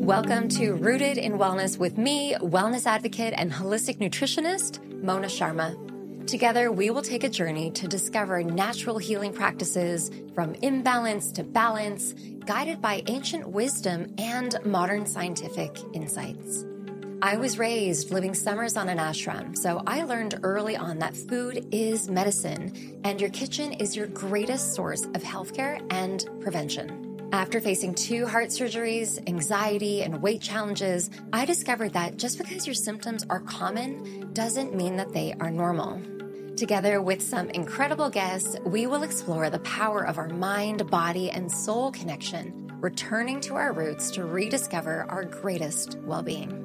Welcome to Rooted in Wellness with me, wellness advocate and holistic nutritionist, Mona Sharma. Together, we will take a journey to discover natural healing practices from imbalance to balance, guided by ancient wisdom and modern scientific insights. I was raised living summers on an ashram, so I learned early on that food is medicine and your kitchen is your greatest source of healthcare and prevention. After facing 2 heart surgeries, anxiety, and weight challenges, I discovered that just because your symptoms are common doesn't mean that they are normal. Together with some incredible guests, we will explore the power of our mind, body, and soul connection, returning to our roots to rediscover our greatest well-being.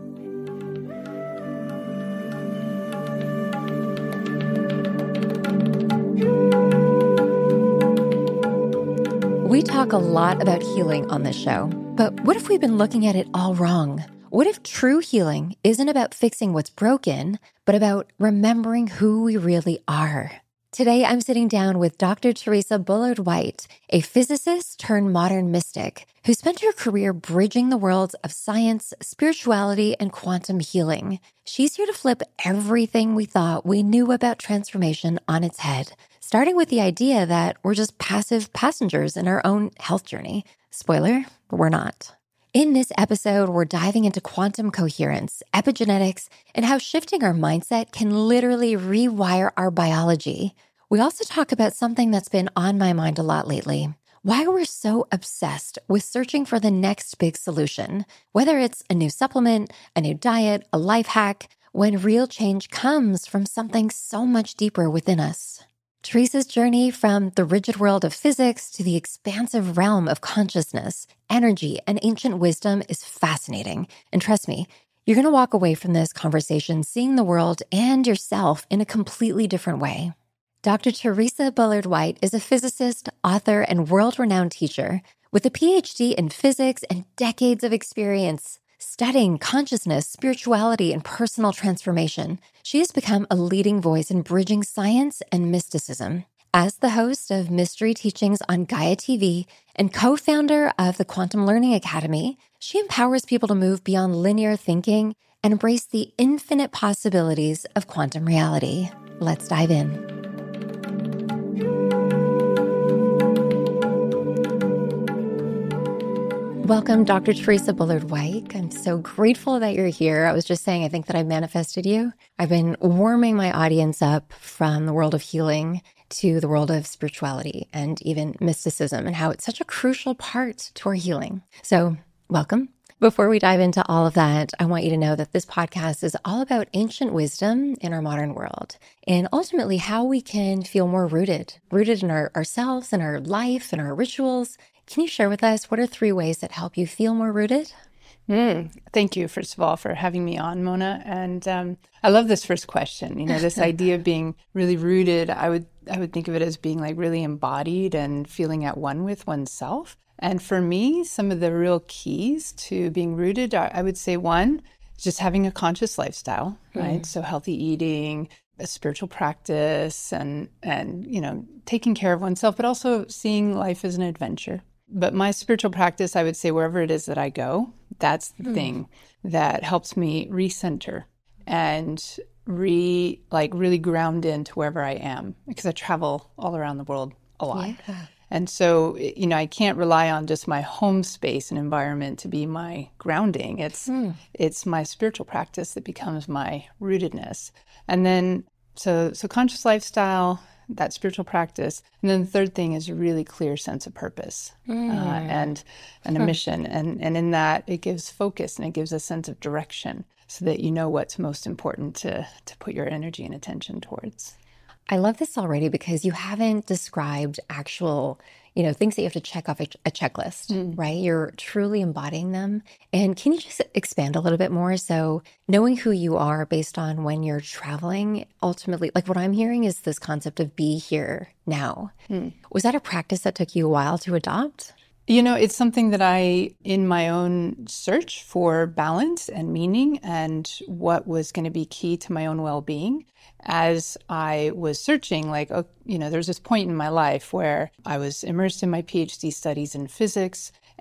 We talk a lot about healing on this show, but what if we've been looking at it all wrong? What if true healing isn't about fixing what's broken, but about remembering who we really are? Today, I'm sitting down with Dr. Teresa Bullard-White, a physicist turned modern mystic who spent her career bridging the worlds of science, spirituality, and quantum healing. She's here to flip everything we thought we knew about transformation on its head, starting with the idea that we're just passive passengers in our own health journey. Spoiler, we're not. In this episode, we're diving into quantum coherence, epigenetics, and how shifting our mindset can literally rewire our biology. We also talk about something that's been on my mind a lot lately: why we're so obsessed with searching for the next big solution, whether it's a new supplement, a new diet, a life hack, when real change comes from something so much deeper within us. Teresa's journey from the rigid world of physics to the expansive realm of consciousness, energy, and ancient wisdom is fascinating. And trust me, you're going to walk away from this conversation seeing the world and yourself in a completely different way. Dr. Teresa Bullard-White is a physicist, author, and world-renowned teacher with a PhD in physics and decades of experience studying consciousness, spirituality, and personal transformation. She has become a leading voice in bridging science and mysticism. As the host of Mystery Teachings on Gaia TV and co-founder of the Quantum Learning Academy, she empowers people to move beyond linear thinking and embrace the infinite possibilities of quantum reality. Let's dive in. Welcome, Dr. Teresa Bullard-White. I'm so grateful that you're here. I was just saying, I think that I manifested you. I've been warming my audience up from the world of healing to the world of spirituality and even mysticism and how it's such a crucial part to our healing. So welcome. Before we dive into all of that, I want you to know that this podcast is all about ancient wisdom in our modern world and ultimately how we can feel more rooted in ourselves and our life and our rituals. Can you share with us what are 3 ways that help you feel more rooted? Thank you, first of all, for having me on, Mona. And I love this first question. You know, this idea of being really rooted, I would think of it as being like really embodied and feeling at one with oneself. And for me, some of the real keys to being rooted are, I would say, one, just having a conscious lifestyle, right? So healthy eating, a spiritual practice, and you know, taking care of oneself, but also seeing life as an adventure. But my spiritual practice, I would say, wherever it is that I go, that's the thing that helps me recenter and really ground into wherever I am, because I travel all around the world a lot. Yeah. And so, you know, I can't rely on just my home space and environment to be my grounding. It's my spiritual practice that becomes my rootedness. And then, so conscious lifestyle, that spiritual practice. And then the third thing is a really clear sense of purpose and a mission. And in that, it gives focus and it gives a sense of direction so that you know what's most important to put your energy and attention towards. I love this already because you haven't described actual, you know, things that you have to check off a checklist, right? You're truly embodying them. And can you just expand a little bit more? So knowing who you are based on when you're traveling, ultimately, like what I'm hearing is this concept of be here now. Was that a practice that took you a while to adopt? You know, it's something that I, in my own search for balance and meaning and what was going to be key to my own well-being, as I was searching, like, you know, there's this point in my life where I was immersed in my PhD studies in physics,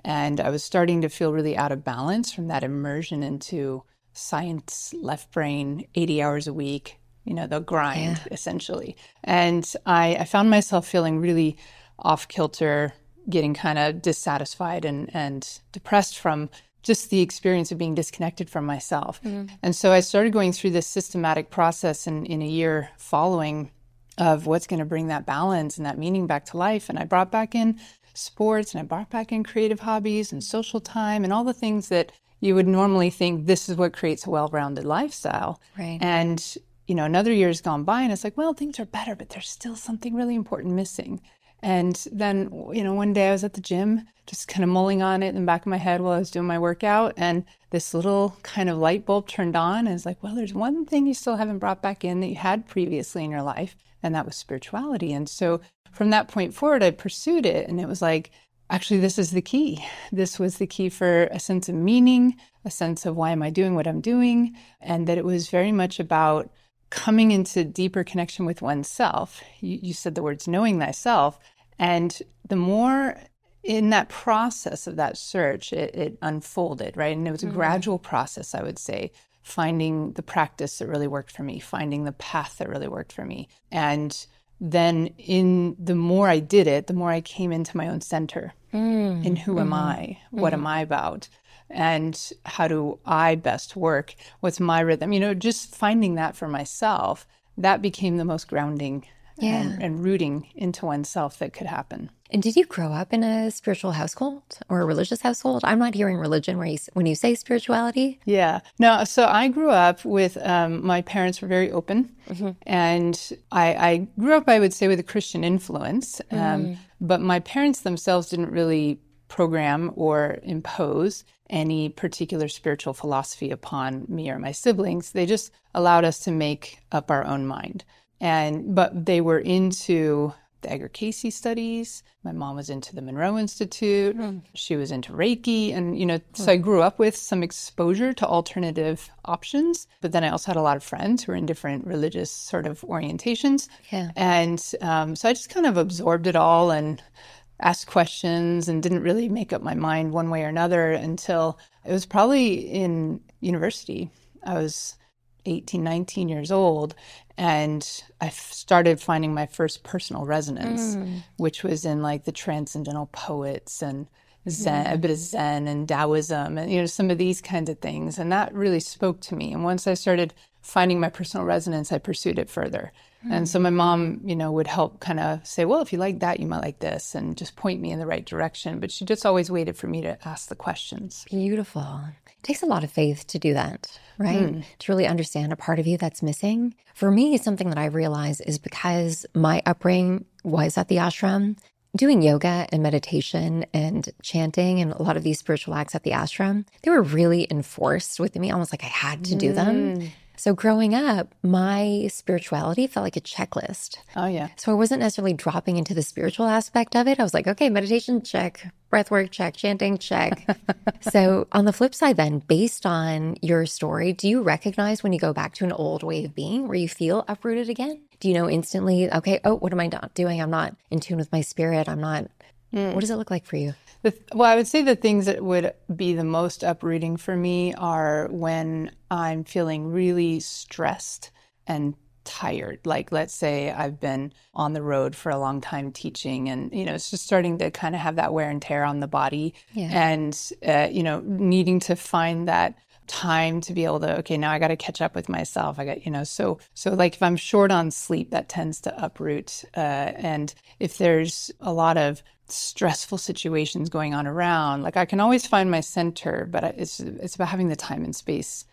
And I was starting to feel really out of balance from that immersion into science, left brain, 80 hours a week, the grind, essentially. And I found myself feeling really off kilter, getting kind of dissatisfied and depressed from just the experience of being disconnected from myself. And so I started going through this systematic process in a year following of what's going to bring that balance and that meaning back to life. And I brought back in sports, and I brought back in creative hobbies and social time and all the things that you would normally think this is what creates a well-rounded lifestyle. Right. And, another year's gone by and it's like, well, things are better, but there's still something really important missing. And then, one day I was at the gym, just kind of mulling on it in the back of my head while I was doing my workout. And this little kind of light bulb turned on. And it's like, well, there's one thing you still haven't brought back in that you had previously in your life. And that was spirituality. And so from that point forward, I pursued it. And it was like, actually, this is the key. This was the key for a sense of meaning, a sense of why am I doing what I'm doing? And that it was very much about coming into deeper connection with oneself. You said the words knowing thyself. And the more in that process of that search, it unfolded, right? And it was a gradual process, I would say, finding the practice that really worked for me, finding the path that really worked for me. And then the more I did it, the more I came into my own center. And who am I? What am I about? And how do I best work? What's my rhythm? Just finding that for myself, that became the most grounding and rooting into oneself that could happen. And did you grow up in a spiritual household or a religious household? I'm not hearing religion when you say spirituality. Yeah. No, so I grew up with, my parents were very open. And I grew up, I would say, with a Christian influence. But my parents themselves didn't really program or impose any particular spiritual philosophy upon me or my siblings. They just allowed us to make up our own mind. But they were into the Edgar Cayce studies. My mom was into the Monroe Institute. She was into Reiki. And, so I grew up with some exposure to alternative options. But then I also had a lot of friends who were in different religious sort of orientations. Yeah. And so I just kind of absorbed it all and asked questions and didn't really make up my mind one way or another until it was probably in university. I was 18, 19 years old, and I started finding my first personal resonance, which was in like the transcendental poets and Zen, a bit of Zen and Taoism and, some of these kinds of things. And that really spoke to me. And once I started finding my personal resonance, I pursued it further. And so my mom, would help kind of say, well, if you like that, you might like this, and just point me in the right direction. But she just always waited for me to ask the questions. Beautiful. It takes a lot of faith to do that, right? To really understand a part of you that's missing. For me, something that I realize is because my upbringing was at the ashram, doing yoga and meditation and chanting and a lot of these spiritual acts at the ashram, they were really enforced within me, almost like I had to do them. So growing up, my spirituality felt like a checklist. Oh, yeah. So I wasn't necessarily dropping into the spiritual aspect of it. I was like, okay, meditation, check. Breathwork, check. Chanting, check. So on the flip side then, based on your story, do you recognize when you go back to an old way of being where you feel uprooted again? Do you know instantly, okay, oh, what am I not doing? I'm not in tune with my spirit. I'm not. What does it look like for you? Well, I would say the things that would be the most uprooting for me are when I'm feeling really stressed and tired. Like, let's say I've been on the road for a long time teaching and, it's just starting to kind of have that wear and tear on the body and, needing to find that time to be able to, okay, now I got to catch up with myself. I got, so like if I'm short on sleep, that tends to uproot. And if there's a lot of stressful situations going on around, like I can always find my center, but it's about having the time and space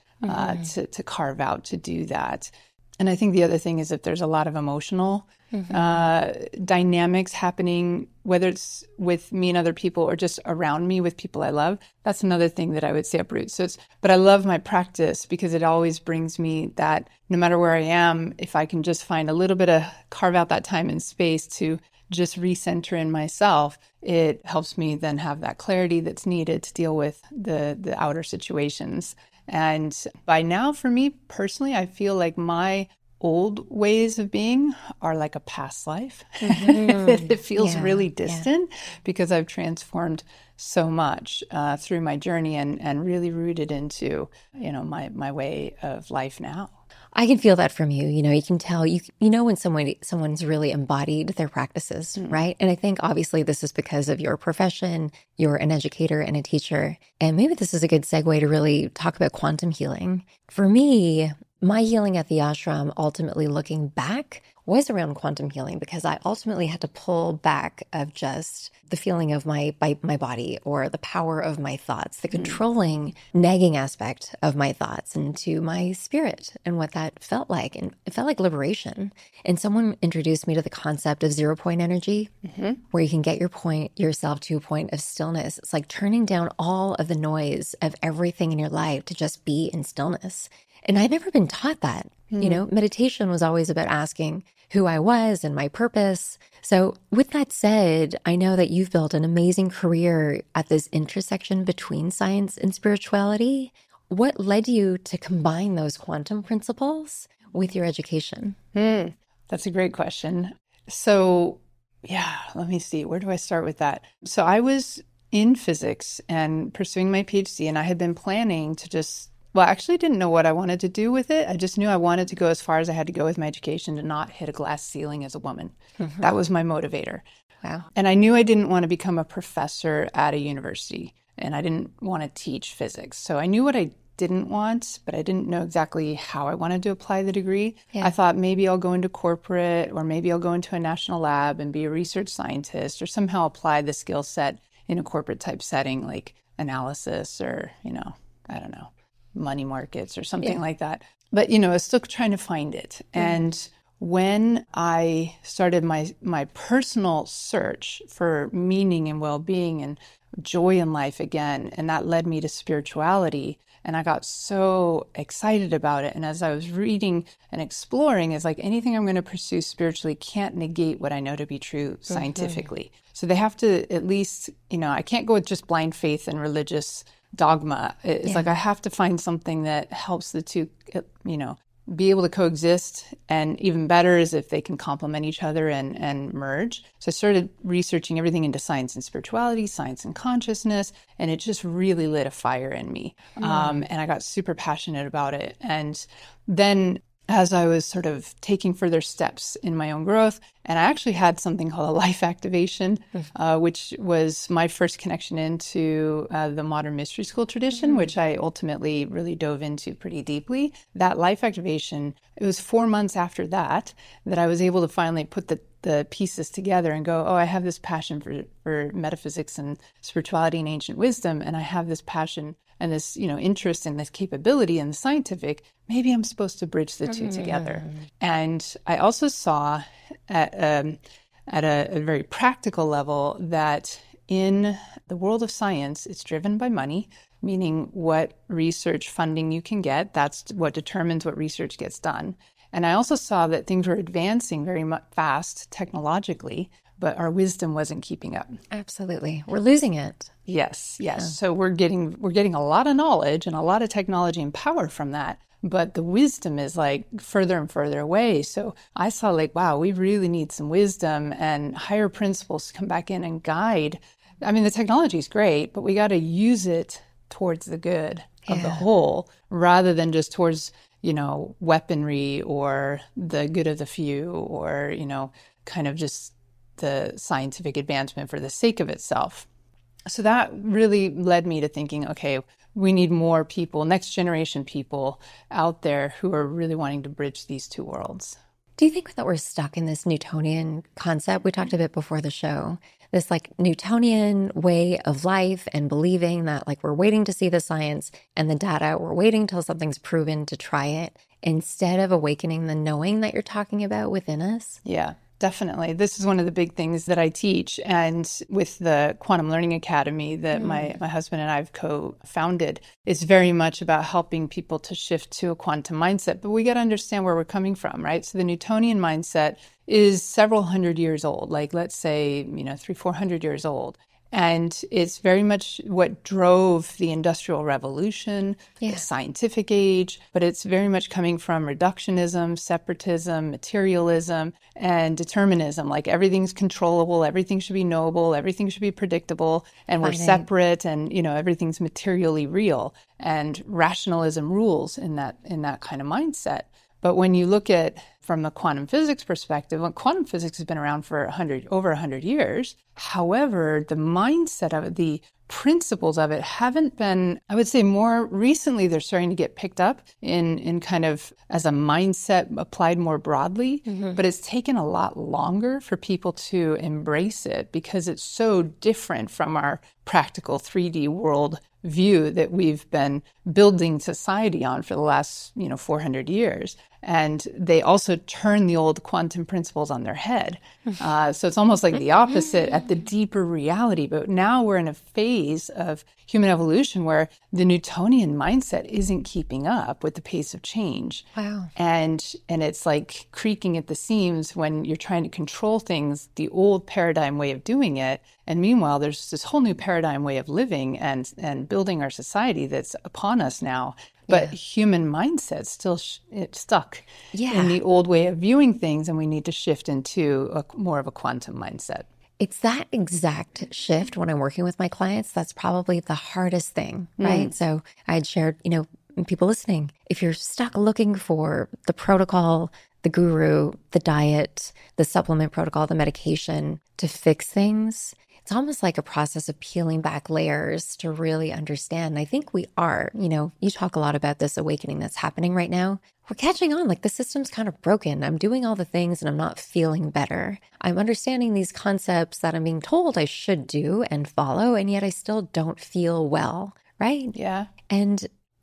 to carve out to do that. And I think the other thing is if there's a lot of emotional dynamics happening, whether it's with me and other people or just around me with people I love, that's another thing that I would say uproot. But I love my practice because it always brings me that no matter where I am, if I can just find a little bit of carve out that time and space to just recenter in myself, it helps me then have that clarity that's needed to deal with the outer situations. And by now, for me personally, I feel like my old ways of being are like a past life. It feels really distant because I've transformed so much through my journey and really rooted into, my way of life now. I can feel that from you. You can tell, when someone's really embodied their practices, right? And I think obviously this is because of your profession. You're an educator and a teacher. And maybe this is a good segue to really talk about quantum healing. For me, my healing at the ashram, ultimately looking back, was around quantum healing because I ultimately had to pull back of just the feeling of my body or the power of my thoughts, the controlling, nagging aspect of my thoughts into my spirit and what that felt like. And it felt like liberation. And someone introduced me to the concept of 0 point energy, where you can get yourself to a point of stillness. It's like turning down all of the noise of everything in your life to just be in stillness. And I'd never been taught that. Meditation was always about asking who I was and my purpose. So with that said, I know that you've built an amazing career at this intersection between science and spirituality. What led you to combine those quantum principles with your education? That's a great question. So, let me see. Where do I start with that? So I was in physics and pursuing my PhD, and I had been planning to I actually didn't know what I wanted to do with it. I just knew I wanted to go as far as I had to go with my education to not hit a glass ceiling as a woman. That was my motivator. Wow. And I knew I didn't want to become a professor at a university, and I didn't want to teach physics. So I knew what I didn't want, but I didn't know exactly how I wanted to apply the degree. I thought maybe I'll go into corporate, or maybe I'll go into a national lab and be a research scientist, or somehow apply the skill set in a corporate type setting like analysis or, I don't know, money markets or something like that. But, I was still trying to find it. And when I started my personal search for meaning and well-being and joy in life again, and that led me to spirituality, and I got so excited about it. And as I was reading and exploring, it's like anything I'm going to pursue spiritually can't negate what I know to be true scientifically. So they have to at least, I can't go with just blind faith and religious dogma. It's like I have to find something that helps the two, be able to coexist. And even better is if they can complement each other and merge. So I started researching everything into science and spirituality, science and consciousness, and it just really lit a fire in me. And I got super passionate about it. And then as I was sort of taking further steps in my own growth, and I actually had something called a life activation, which was my first connection into the modern mystery school tradition, which I ultimately really dove into pretty deeply. That life activation, it was 4 months after that I was able to finally put the pieces together and go, I have this passion for metaphysics and spirituality and ancient wisdom, and I have this passion and this, interest and this capability in the scientific. Maybe I'm supposed to bridge the two together. And I also saw at a very practical level that in the world of science, it's driven by money, meaning what research funding you can get. That's what determines what research gets done. And I also saw that things were advancing very fast technologically, but our wisdom wasn't keeping up. Absolutely. We're losing it. Yes. Yeah. So we're getting a lot of knowledge and a lot of technology and power from that, but the wisdom is like further and further away. So I saw like, wow, we really need some wisdom and higher principles to come back in and guide. I mean, the technology is great, but we got to use it towards the good of the whole rather than just towards, weaponry or the good of the few or, kind of just the scientific advancement for the sake of itself. So that really led me to thinking, okay, we need more people, next generation people out there who are really wanting to bridge these two worlds. Do you think that we're stuck in this Newtonian concept? We talked a bit before the show, this like Newtonian way of life and believing that like we're waiting to see the science and the data, we're waiting till something's proven to try it instead of awakening the knowing that you're talking about within us? Yeah. Definitely. This is one of the big things that I teach. And with the Quantum Learning Academy that my husband and I have co-founded, it's very much about helping people to shift to a quantum mindset. But we got to understand where we're coming from, right? So the Newtonian mindset is several hundred years old, like let's say, 300-400 years old. And it's very much what drove the Industrial Revolution, the scientific age, but it's very much coming from reductionism, separatism, materialism, and determinism. Like everything's controllable, everything should be knowable, everything should be predictable, and we're separate, and everything's materially real. And rationalism rules in that kind of mindset. But when you look at from the quantum physics perspective, quantum physics has been around for over 100 years. However, the mindset of it, the principles of it haven't been, I would say more recently, they're starting to get picked up in kind of as a mindset applied more broadly. But it's taken a lot longer for people to embrace it because it's so different from our practical 3D world view that we've been building society on for the last 400 years. And they also turn the old quantum principles on their head. So it's almost like the opposite at the deeper reality. But now we're in a phase of human evolution where the Newtonian mindset isn't keeping up with the pace of change. Wow. And it's like creaking at the seams when you're trying to control things, the old paradigm way of doing it. And meanwhile, there's this whole new paradigm way of living and building our society that's upon us now. But human mindset still it's stuck in the old way of viewing things, and we need to shift into more of a quantum mindset. It's that exact shift when I'm working with my clients. That's probably the hardest thing, right? So I had shared, people listening, if you're stuck looking for the protocol, the guru, the diet, the supplement protocol, the medication to fix things, it's almost like a process of peeling back layers to really understand. And I think we are, you talk a lot about this awakening that's happening right now. We're catching on, like the system's kind of broken. I'm doing all the things and I'm not feeling better. I'm understanding these concepts that I'm being told I should do and follow, and yet I still don't feel well, right? Yeah. And,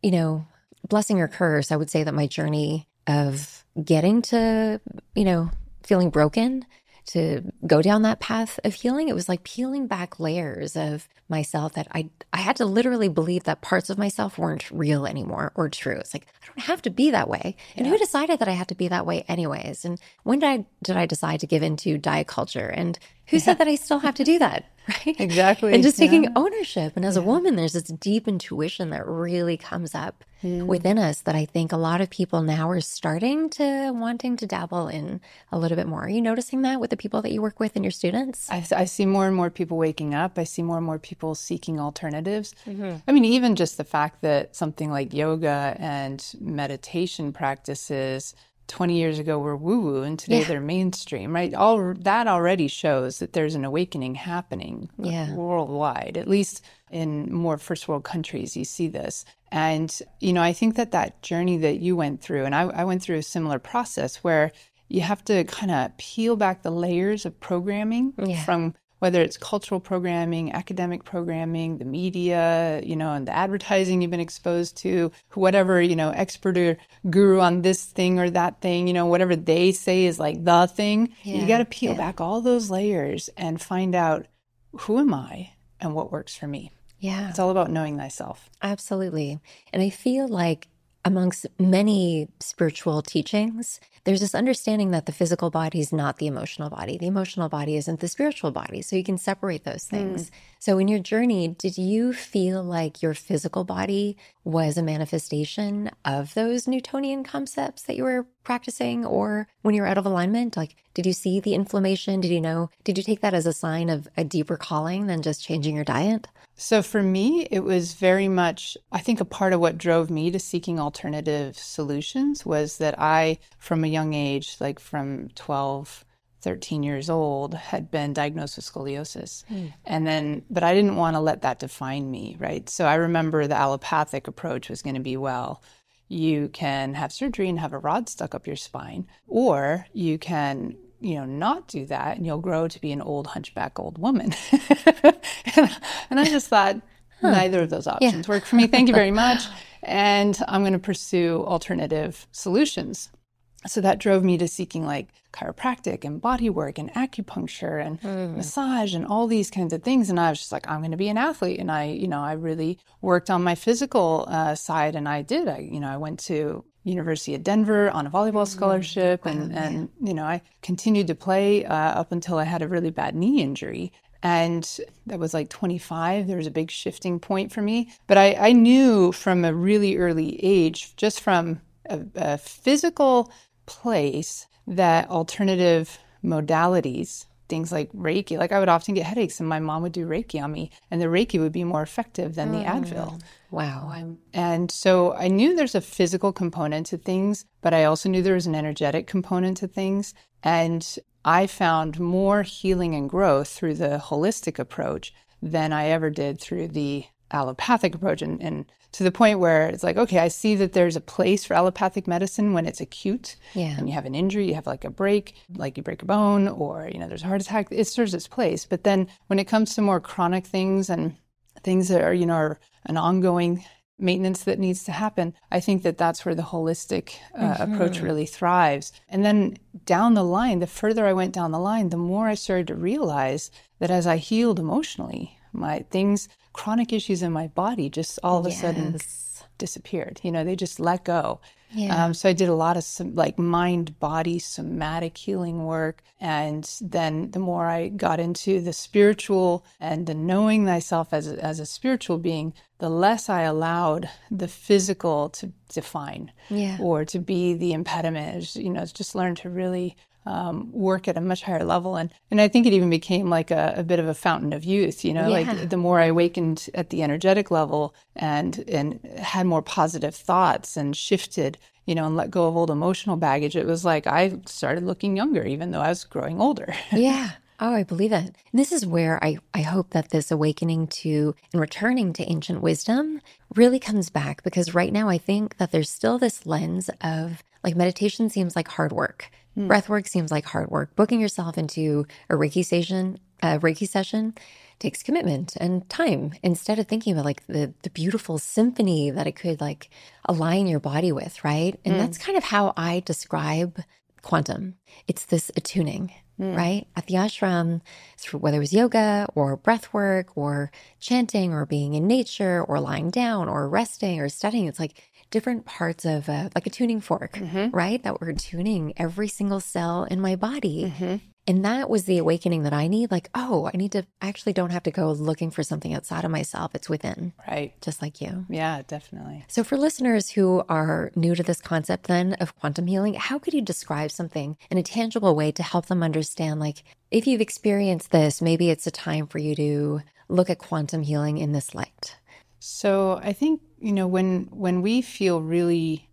blessing or curse, I would say that my journey of getting to, feeling broken, to go down that path of healing, it was like peeling back layers of myself that I had to literally believe that parts of myself weren't real anymore or true. It's like, I don't have to be that way. And who decided that I had to be that way anyways? And when did I decide to give into diet culture? And who said that I still have to do that? Right? Exactly. And just taking ownership. And as a woman, there's this deep intuition that really comes up within us that I think a lot of people now are starting to wanting to dabble in a little bit more. Are you noticing that with the people that you work with and your students? I see more and more people waking up. I see more and more people seeking alternatives. I mean, even just the fact that something like yoga and meditation practices 20 years ago were woo-woo and today they're mainstream, right? All that already shows that there's an awakening happening worldwide, at least in more first world countries, you see this. And, I think that journey that you went through, and I went through a similar process where you have to kind of peel back the layers of programming from whether it's cultural programming, academic programming, the media, and the advertising you've been exposed to, whatever, expert or guru on this thing or that thing, whatever they say is like the thing. You got to peel back all those layers and find out, who am I and what works for me? Yeah. It's all about knowing thyself. Absolutely. And I feel like amongst many spiritual teachings, there's this understanding that the physical body is not the emotional body. The emotional body isn't the spiritual body. So you can separate those things. So in your journey, did you feel like your physical body was a manifestation of those Newtonian concepts that you were practicing? Or when you were out of alignment, like, did you see the inflammation? Did you take that as a sign of a deeper calling than just changing your diet? So for me, it was very much, I think a part of what drove me to seeking alternative solutions was that I, from a young age, like from 12, 13 years old, had been diagnosed with scoliosis. But I didn't want to let that define me, right? So I remember the allopathic approach was going to be, well, you can have surgery and have a rod stuck up your spine, or you can not do that and you'll grow to be an old hunchback old woman. and I just thought, neither of those options work for me. Thank you very much. And I'm going to pursue alternative solutions. So that drove me to seeking like chiropractic and body work and acupuncture and massage and all these kinds of things. And I was just like, I'm going to be an athlete. And I really worked on my physical side. And I did. I went to University of Denver on a volleyball scholarship. And I continued to play up until I had a really bad knee injury. And that was like 25. There was a big shifting point for me. But I knew from a really early age, just from a physical place, that alternative modalities, things like Reiki, like I would often get headaches and my mom would do Reiki on me, and the Reiki would be more effective than the Advil. Wow. And so I knew there's a physical component to things, but I also knew there was an energetic component to things. And I found more healing and growth through the holistic approach than I ever did through the allopathic approach. And to the point where it's like, okay, I see that there's a place for allopathic medicine when it's acute and you have an injury, you have like a break, like you break a bone or, there's a heart attack, it serves its place. But then when it comes to more chronic things and things that are, are an ongoing maintenance that needs to happen, I think that that's where the holistic approach really thrives. And then down the line, the further I went down the line, the more I started to realize that as I healed emotionally, chronic issues in my body just all of a sudden disappeared. They just let go. Yeah. So I did a lot of mind-body somatic healing work. And then the more I got into the spiritual and the knowing thyself as a spiritual being, the less I allowed the physical to define or to be the impediment. It's just learned to really work at a much higher level. And I think it even became like a bit of a fountain of youth, like the more I awakened at the energetic level and had more positive thoughts and shifted, and let go of old emotional baggage, it was like I started looking younger, even though I was growing older. Yeah. Oh, I believe it. And this is where I hope that this awakening to and returning to ancient wisdom really comes back, because right now I think that there's still this lens of like meditation seems like hard work. Breath work seems like hard work. Booking yourself into a Reiki session takes commitment and time, instead of thinking about like the beautiful symphony that it could like align your body with, right? And that's kind of how I describe quantum. It's this attuning, right? At the ashram, whether it was yoga or breath work or chanting or being in nature or lying down or resting or studying, it's like different parts of like a tuning fork, right? That we're tuning every single cell in my body. And that was the awakening that I need. Like, I actually don't have to go looking for something outside of myself. It's within. Right. Just like you. Yeah, definitely. So for listeners who are new to this concept then of quantum healing, how could you describe something in a tangible way to help them understand, like, if you've experienced this, maybe it's a time for you to look at quantum healing in this light? So I think, when we feel really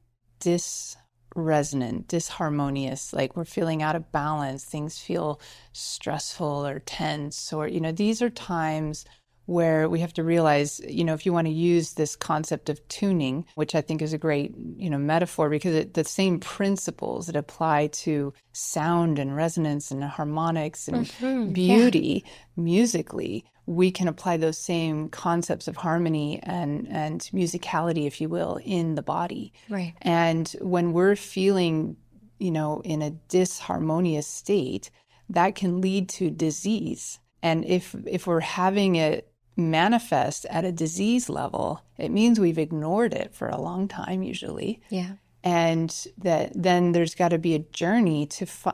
disresonant, disharmonious, like we're feeling out of balance, things feel stressful or tense, or, these are times where we have to realize, if you want to use this concept of tuning, which I think is a great, metaphor, because the same principles that apply to sound and resonance and harmonics and beauty musically, we can apply those same concepts of harmony and musicality, if you will, in the body. Right. And when we're feeling, in a disharmonious state, that can lead to disease. And if we're having it manifest at a disease level, it means we've ignored it for a long time, usually. Yeah. And that then there's got to be a journey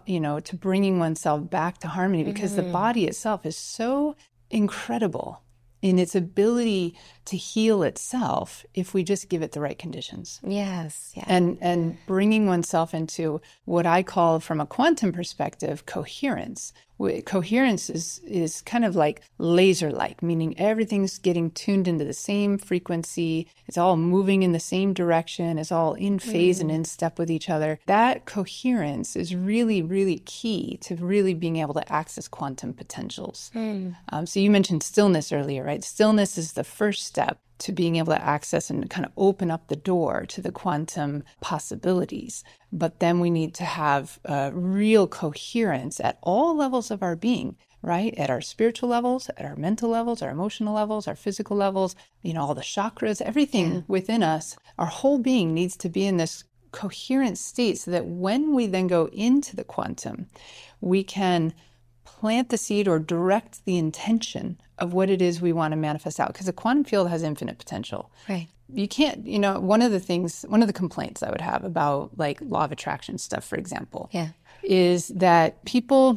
to bringing oneself back to harmony, because the body itself is so incredible in its ability to heal itself if we just give it the right conditions. Yes. Yeah. And bringing oneself into what I call, from a quantum perspective, coherence. Coherence is kind of like laser-like, meaning everything's getting tuned into the same frequency. It's all moving in the same direction. It's all in phase and in step with each other. That coherence is really, really key to really being able to access quantum potentials. So you mentioned stillness earlier, right? Stillness is the first step to being able to access and kind of open up the door to the quantum possibilities. But then we need to have real coherence at all levels of our being, right? At our spiritual levels, at our mental levels, our emotional levels, our physical levels, all the chakras, everything within us, our whole being needs to be in this coherent state, so that when we then go into the quantum, we can plant the seed or direct the intention of what it is we want to manifest out. Because the quantum field has infinite potential. Right. You can't, one of the complaints I would have about like law of attraction stuff, for example, is that people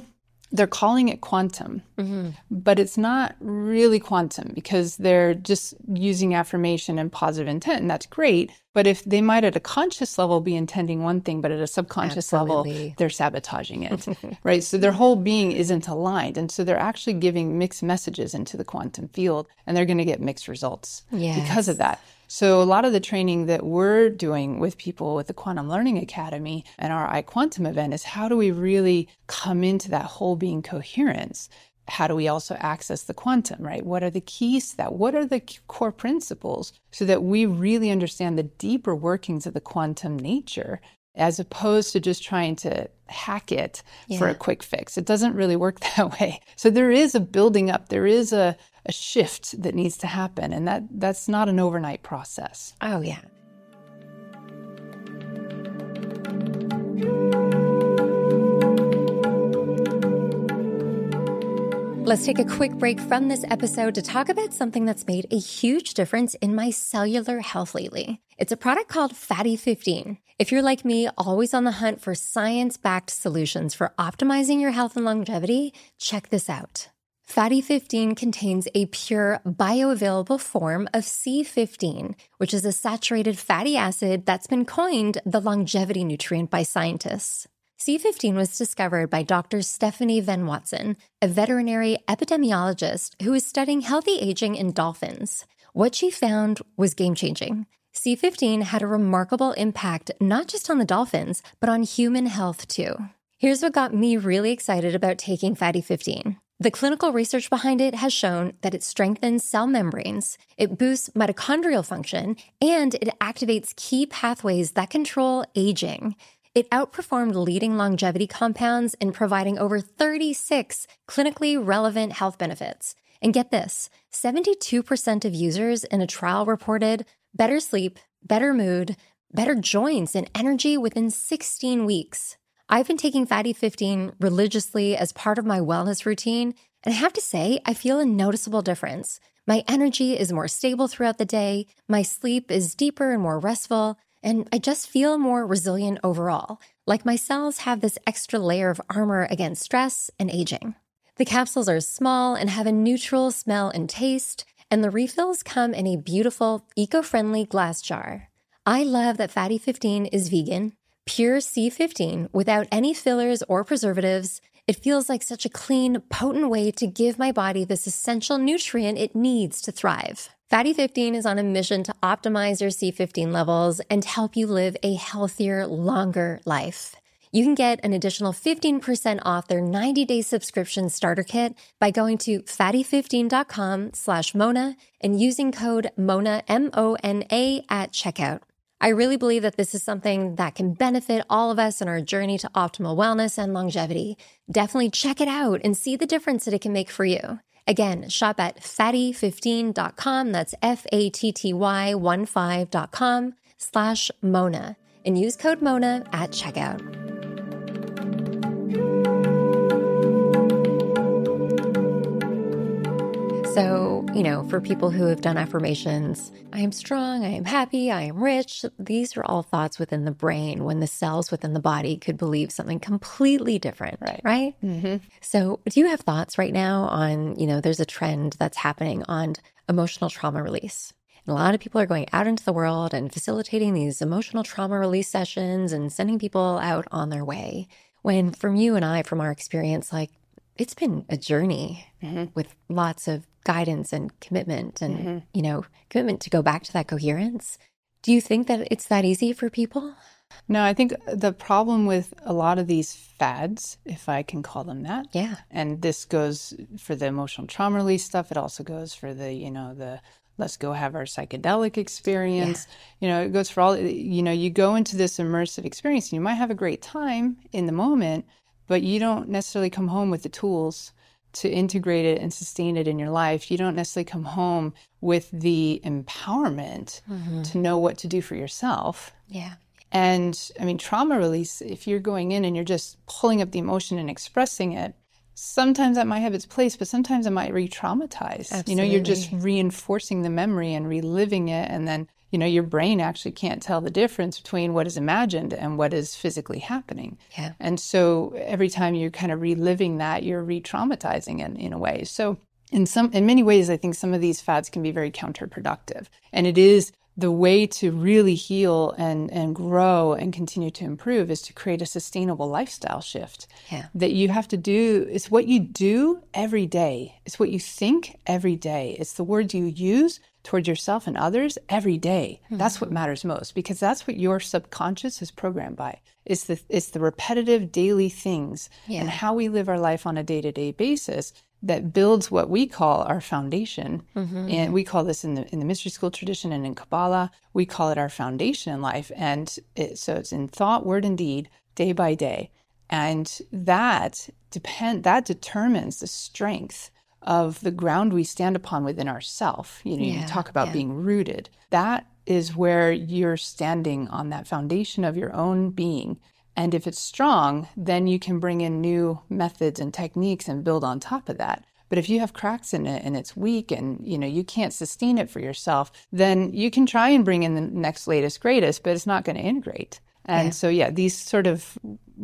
they're calling it quantum, but it's not really quantum because they're just using affirmation and positive intent, and that's great. But if they might at a conscious level be intending one thing, but at a subconscious level, they're sabotaging it, right? So their whole being isn't aligned. And so they're actually giving mixed messages into the quantum field, and they're going to get mixed results because of that. So a lot of the training that we're doing with people with the Quantum Learning Academy and our iQuantum event is how do we really come into that whole being coherence? How do we also access the quantum, right? What are the keys to that? What are the core principles so that we really understand the deeper workings of the quantum nature as opposed to just trying to hack it for a quick fix? It doesn't really work that way. So there is a building up. There is a shift that needs to happen. And that's not an overnight process. Oh, yeah. Let's take a quick break from this episode to talk about something that's made a huge difference in my cellular health lately. It's a product called Fatty 15. If you're like me, always on the hunt for science-backed solutions for optimizing your health and longevity, check this out. Fatty 15 contains a pure bioavailable form of C15, which is a saturated fatty acid that's been coined the longevity nutrient by scientists. C15 was discovered by Dr. Stephanie Van Watson, a veterinary epidemiologist who is studying healthy aging in dolphins. What she found was game-changing. C15 had a remarkable impact not just on the dolphins, but on human health too. Here's what got me really excited about taking Fatty 15. The clinical research behind it has shown that it strengthens cell membranes, it boosts mitochondrial function, and it activates key pathways that control aging. It outperformed leading longevity compounds in providing over 36 clinically relevant health benefits. And get this, 72% of users in a trial reported better sleep, better mood, better joints, and energy within 16 weeks. I've been taking Fatty 15 religiously as part of my wellness routine, and I have to say, I feel a noticeable difference. My energy is more stable throughout the day, my sleep is deeper and more restful, and I just feel more resilient overall, like my cells have this extra layer of armor against stress and aging. The capsules are small and have a neutral smell and taste, and the refills come in a beautiful, eco-friendly glass jar. I love that Fatty 15 is vegan, pure C15 without any fillers or preservatives. It feels like such a clean, potent way to give my body this essential nutrient it needs to thrive. Fatty 15 is on a mission to optimize your C15 levels and help you live a healthier, longer life. You can get an additional 15% off their 90-day subscription starter kit by going to fatty15.com/Mona and using code MONA, M-O-N-A, at checkout. I really believe that this is something that can benefit all of us in our journey to optimal wellness and longevity. Definitely check it out and see the difference that it can make for you. Again, shop at fatty15.com, that's fatty15.com/Mona, and use code MONA at checkout. So, for people who have done affirmations, I am strong, I am happy, I am rich, these are all thoughts within the brain when the cells within the body could believe something completely different, right? Mm-hmm. So do you have thoughts right now on, there's a trend that's happening on emotional trauma release? And a lot of people are going out into the world and facilitating these emotional trauma release sessions and sending people out on their way. When from you and I, from our experience, it's been a journey with lots of guidance and commitment and, commitment to go back to that coherence. Do you think that it's that easy for people? No, I think the problem with a lot of these fads, if I can call them that. Yeah. And this goes for the emotional trauma release stuff. It also goes for the let's go have our psychedelic experience. Yeah. It goes for all, you go into this immersive experience and you might have a great time in the moment, but you don't necessarily come home with the tools to integrate it and sustain it in your life. You don't necessarily come home with the empowerment to know what to do for yourself. Yeah. And trauma release, if you're going in and you're just pulling up the emotion and expressing it, sometimes that might have its place, but sometimes it might re-traumatize. Absolutely. You're just reinforcing the memory and reliving it. And then, your brain actually can't tell the difference between what is imagined and what is physically happening. Yeah. And so every time you're kind of reliving that, you're re-traumatizing it in a way. So in many ways, I think some of these fads can be very counterproductive. And it is the way to really heal and grow and continue to improve is to create a sustainable lifestyle shift. Yeah. That you have to do. It's what you do every day. It's what you think every day. It's the words you use towards yourself and others every day. That's what matters most, because that's what your subconscious is programmed by. It's the repetitive daily things and how we live our life on a day-to-day basis that builds what we call our foundation. And we call this in the mystery school tradition and in Kabbalah, we call it our foundation in life. And so it's in thought, word, and deed, day by day. And that determines the strength of the ground we stand upon within ourself. You talk about being rooted. That is where you're standing on that foundation of your own being. And if it's strong, then you can bring in new methods and techniques and build on top of that. But if you have cracks in it and it's weak and, you can't sustain it for yourself, then you can try and bring in the next latest, greatest, but it's not going to integrate. And so, these sort of,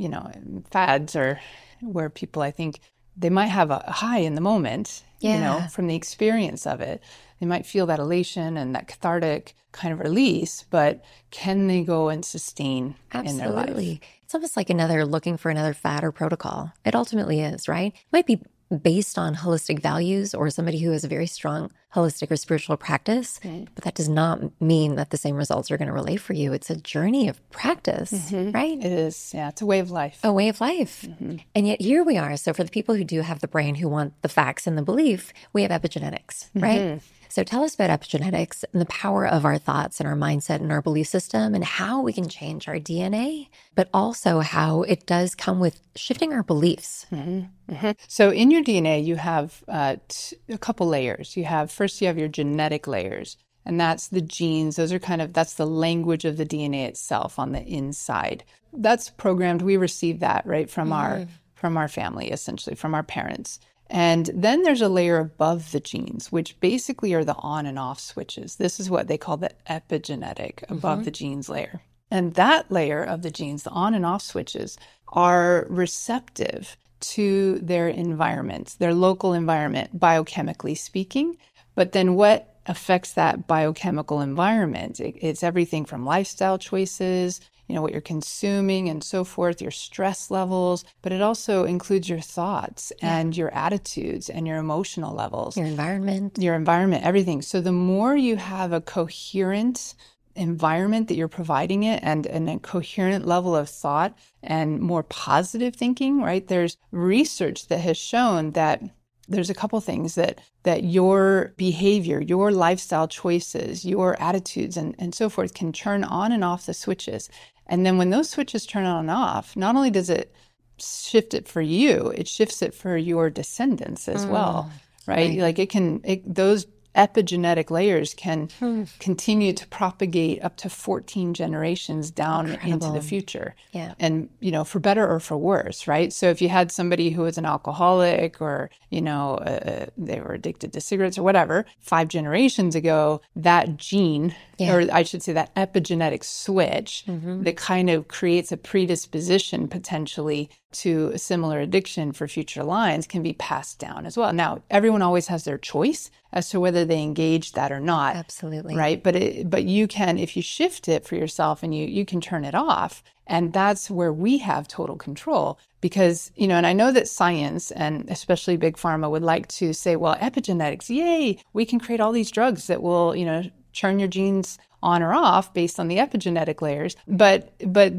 fads are where people, I think, they might have a high in the moment, from the experience of it. They might feel that elation and that cathartic kind of release, but can they go and sustain in their life? Absolutely. It's almost like looking for another fad or protocol. It ultimately is, right? It might be based on holistic values or somebody who has a very strong holistic or spiritual practice, but that does not mean that the same results are going to relate for you. It's a journey of practice, right? It is. Yeah, it's a way of life. A way of life. And yet here we are. So for the people who do have the brain, who want the facts and the belief, we have epigenetics, right? So tell us about epigenetics and the power of our thoughts and our mindset and our belief system and how we can change our DNA, but also how it does come with shifting our beliefs. So in your DNA, you have a couple layers. First you have your genetic layers, and that's the genes. That's the language of the DNA itself on the inside. That's programmed. We receive that, right, from our family, essentially, from our parents. And then there's a layer above the genes, which basically are the on and off switches. This is what they call the epigenetic, above the genes layer. And that layer of the genes, the on and off switches, are receptive to their environment, their local environment, biochemically speaking. But then what affects that biochemical environment? It's everything from lifestyle choices, what you're consuming and so forth, your stress levels, but it also includes your thoughts and your attitudes and your emotional levels. Your environment, everything. So the more you have a coherent environment that you're providing it and a coherent level of thought and more positive thinking, right? There's research that has shown that there's a couple things that your behavior, your lifestyle choices, your attitudes and so forth can turn on and off the switches. And then when those switches turn on and off, not only does it shift it for you, it shifts it for your descendants as well, right? Like those epigenetic layers can continue to propagate up to 14 generations down into the future. Yeah. And, for better or for worse, right? So if you had somebody who was an alcoholic or, they were addicted to cigarettes or whatever, 5 generations ago, that gene, or I should say that epigenetic switch that kind of creates a predisposition potentially to a similar addiction for future lines can be passed down as well. Now, everyone always has their choice as to whether they engage that or not. Absolutely. Right? But you can, if you shift it for yourself and you can turn it off. And that's where we have total control because, and I know that science and especially big pharma would like to say, well, epigenetics, yay, we can create all these drugs that will, turn your genes on or off based on the epigenetic layers. But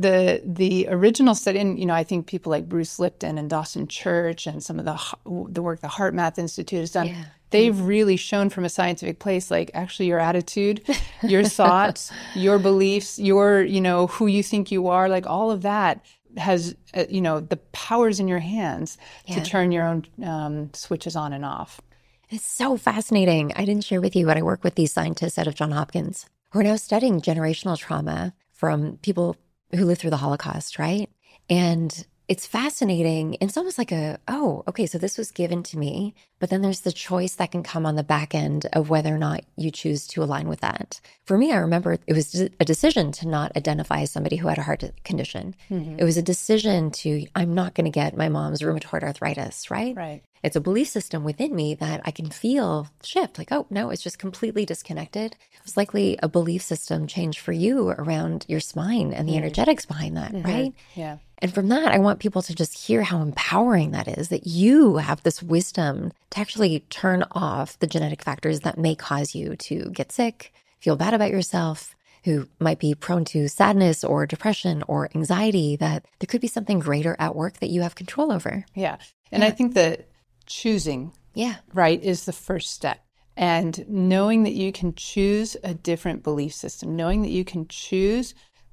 the original study, and I think people like Bruce Lipton and Dawson Church and some of the work the HeartMath Institute has done, they've really shown from a scientific place, like actually your attitude, your thoughts, your beliefs, your, who you think you are, like all of that has, the powers in your hands to turn your own switches on and off. It's so fascinating. I didn't share with you, but I work with these scientists out of Johns Hopkins who are now studying generational trauma from people who lived through the Holocaust, right? And it's fascinating. It's almost like okay, so this was given to me, but then there's the choice that can come on the back end of whether or not you choose to align with that. For me, I remember it was a decision to not identify as somebody who had a heart condition. It was a decision I'm not going to get my mom's rheumatoid arthritis, right? Right. It's a belief system within me that I can feel shift, like, oh, no, it's just completely disconnected. It was likely a belief system change for you around your spine and the energetics behind that, right? Yeah. And from that, I want people to just hear how empowering that is, that you have this wisdom to actually turn off the genetic factors that may cause you to get sick, feel bad about yourself, who might be prone to sadness or depression or anxiety, that there could be something greater at work that you have control over. Yeah. And I think that choosing, right, is the first step. And knowing that you can choose a different belief system, knowing that you can choose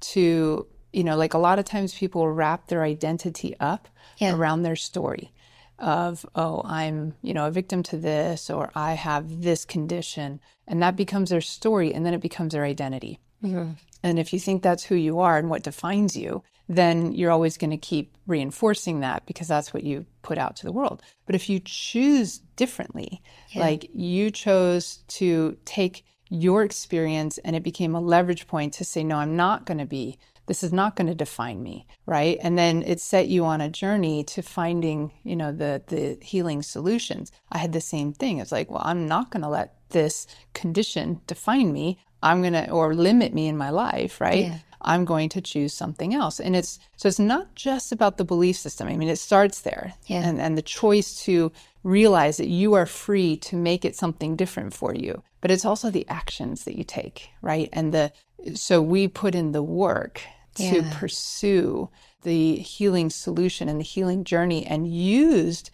to, like a lot of times people wrap their identity up around their story of, oh, I'm, a victim to this, or I have this condition. And that becomes their story, and then it becomes their identity. Mm-hmm. And if you think that's who you are and what defines you, then you're always going to keep reinforcing that because that's what you put out to the world. But if you choose differently, like you chose to take your experience and it became a leverage point to say, no, this is not going to define me, right? And then it set you on a journey to finding, the healing solutions. I had the same thing. It's like, well, I'm not going to let this condition define me. or limit me in my life, right? Yeah. I'm going to choose something else. And it's not just about the belief system. I mean, it starts there. Yeah. And the choice to realize that you are free to make it something different for you. But it's also the actions that you take, right? And so we put in the work to pursue the healing solution and the healing journey, and used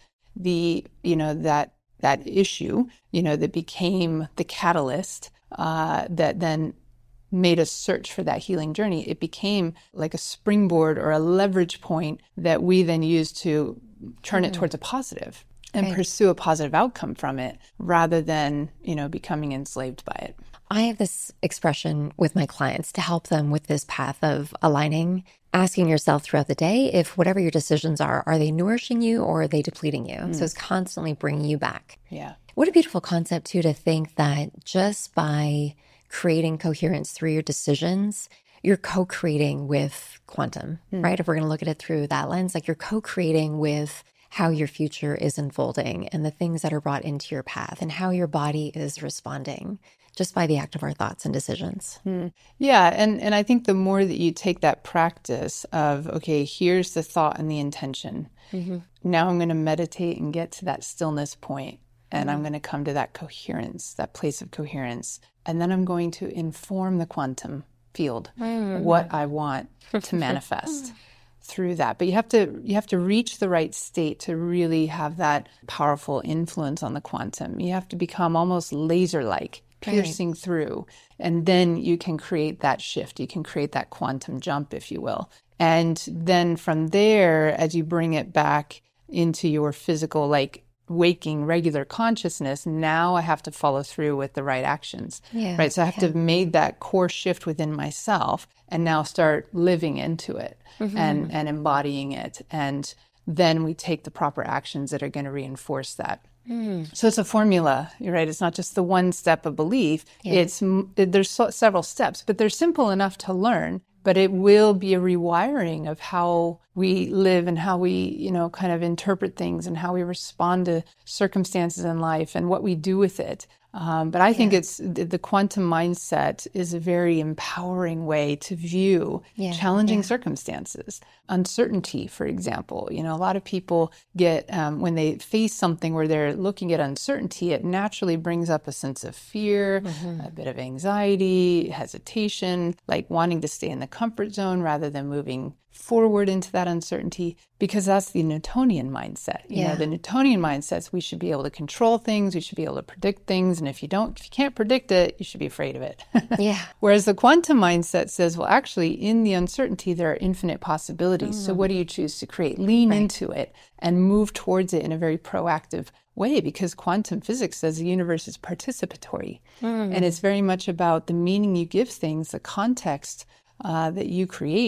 that issue, that became the catalyst that then made us search for that healing journey. It became like a springboard or a leverage point that we then used to turn it towards a positive and pursue a positive outcome from it, rather than, becoming enslaved by it. I have this expression with my clients to help them with this path of aligning, asking yourself throughout the day if whatever your decisions are they nourishing you or are they depleting you? So it's constantly bringing you back. Yeah. What a beautiful concept, too, to think that just by creating coherence through your decisions, you're co-creating with quantum, right? If we're going to look at it through that lens, like you're co-creating with how your future is unfolding and the things that are brought into your path and how your body is responding just by the act of our thoughts and decisions. Yeah. And I think the more that you take that practice of, okay, here's the thought and the intention. Mm-hmm. Now I'm going to meditate and get to that stillness point, and I'm going to come to that coherence, that place of coherence. And then I'm going to inform the quantum field what I want to manifest through that. But you have to reach the right state to really have that powerful influence on the quantum. You have to become almost laser-like, piercing through. And then you can create that shift. You can create that quantum jump, if you will. And then from there, as you bring it back into your physical, like waking regular consciousness, now I have to follow through with the right actions, right? So I have to make that core shift within myself and now start living into it and embodying it. And then we take the proper actions that are going to reinforce that. So it's a formula, you're right? It's not just the one step of belief. There's several steps, but they're simple enough to learn. But it will be a rewiring of how we live and how we, kind of interpret things and how we respond to circumstances in life and what we do with it. But I think it's the quantum mindset is a very empowering way to view challenging circumstances. Uncertainty, for example. A lot of people get, when they face something where they're looking at uncertainty, it naturally brings up a sense of fear, a bit of anxiety, hesitation, like wanting to stay in the comfort zone rather than moving forward into that uncertainty, because that's the Newtonian mindset. The Newtonian mindset is we should be able to control things, we should be able to predict things, and if you can't predict it, you should be afraid of it. Whereas the quantum mindset says, well, actually, in the uncertainty, there are infinite possibilities. So what do you choose to create? Lean into it and move towards it in a very proactive way, because quantum physics says the universe is participatory. And it's very much about the meaning you give things, the context that you create,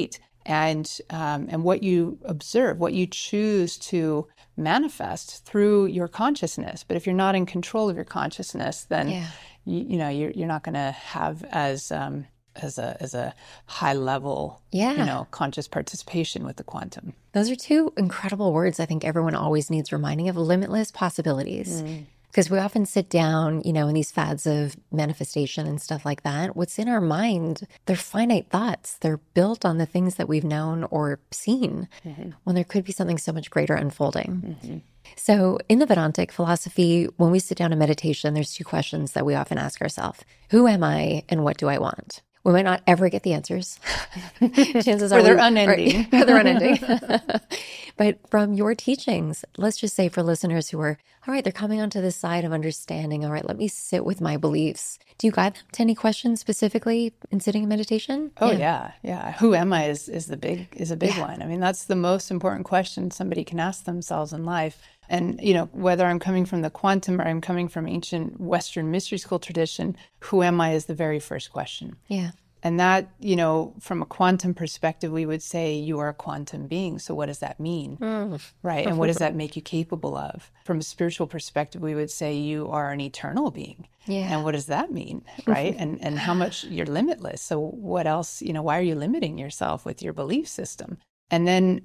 and what you observe, what you choose to manifest through your consciousness. But if you're not in control of your consciousness, then you're not going to have as a high level, conscious participation with the quantum. Those are two incredible words I think everyone always needs reminding of: limitless possibilities. Because we often sit down, in these fads of manifestation and stuff like that. What's in our mind, they're finite thoughts. They're built on the things that we've known or seen, when there could be something so much greater unfolding. So in the Vedantic philosophy, when we sit down in meditation, there's two questions that we often ask ourselves. Who am I and what do I want? We might not ever get the answers. Chances are they're unending. They're unending. But from your teachings, let's just say for listeners who are, all right, they're coming onto this side of understanding. All right, let me sit with my beliefs. Do you guide them to any questions specifically in sitting in meditation? Oh, yeah. Who am I is a big one. I mean, that's the most important question somebody can ask themselves in life. And, whether I'm coming from the quantum or I'm coming from ancient Western mystery school tradition, who am I is the very first question. Yeah. And that, from a quantum perspective, we would say you are a quantum being. So what does that mean? Right. And what does that make you capable of? From a spiritual perspective, we would say you are an eternal being. Yeah. And what does that mean? Right. and how much you're limitless. So what else, why are you limiting yourself with your belief system? And then,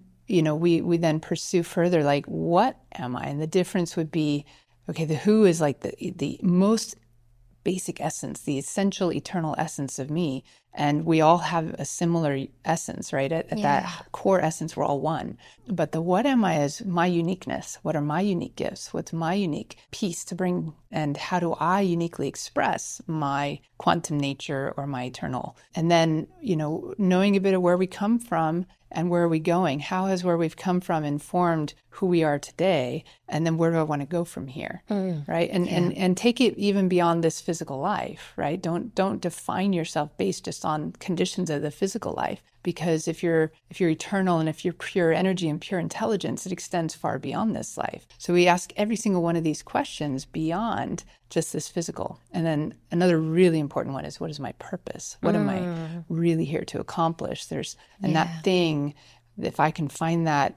we then pursue further, like, what am I? And the difference would be, okay, the who is like the most basic essence, the essential eternal essence of me. And we all have a similar essence, right? At that core essence, we're all one. But the what am I is my uniqueness. What are my unique gifts? What's my unique piece to bring? And how do I uniquely express my quantum nature or my eternal? And then, knowing a bit of where we come from and where are we going? How has where we've come from informed who we are today? And then where do I want to go from here? Right? And take it even beyond this physical life, right? Don't define yourself based just on conditions of the physical life. Because if you're eternal and if you're pure energy and pure intelligence, it extends far beyond this life. So we ask every single one of these questions beyond just this physical. And then another really important one is, what is my purpose? What am I really here to accomplish? That thing, if I can find that,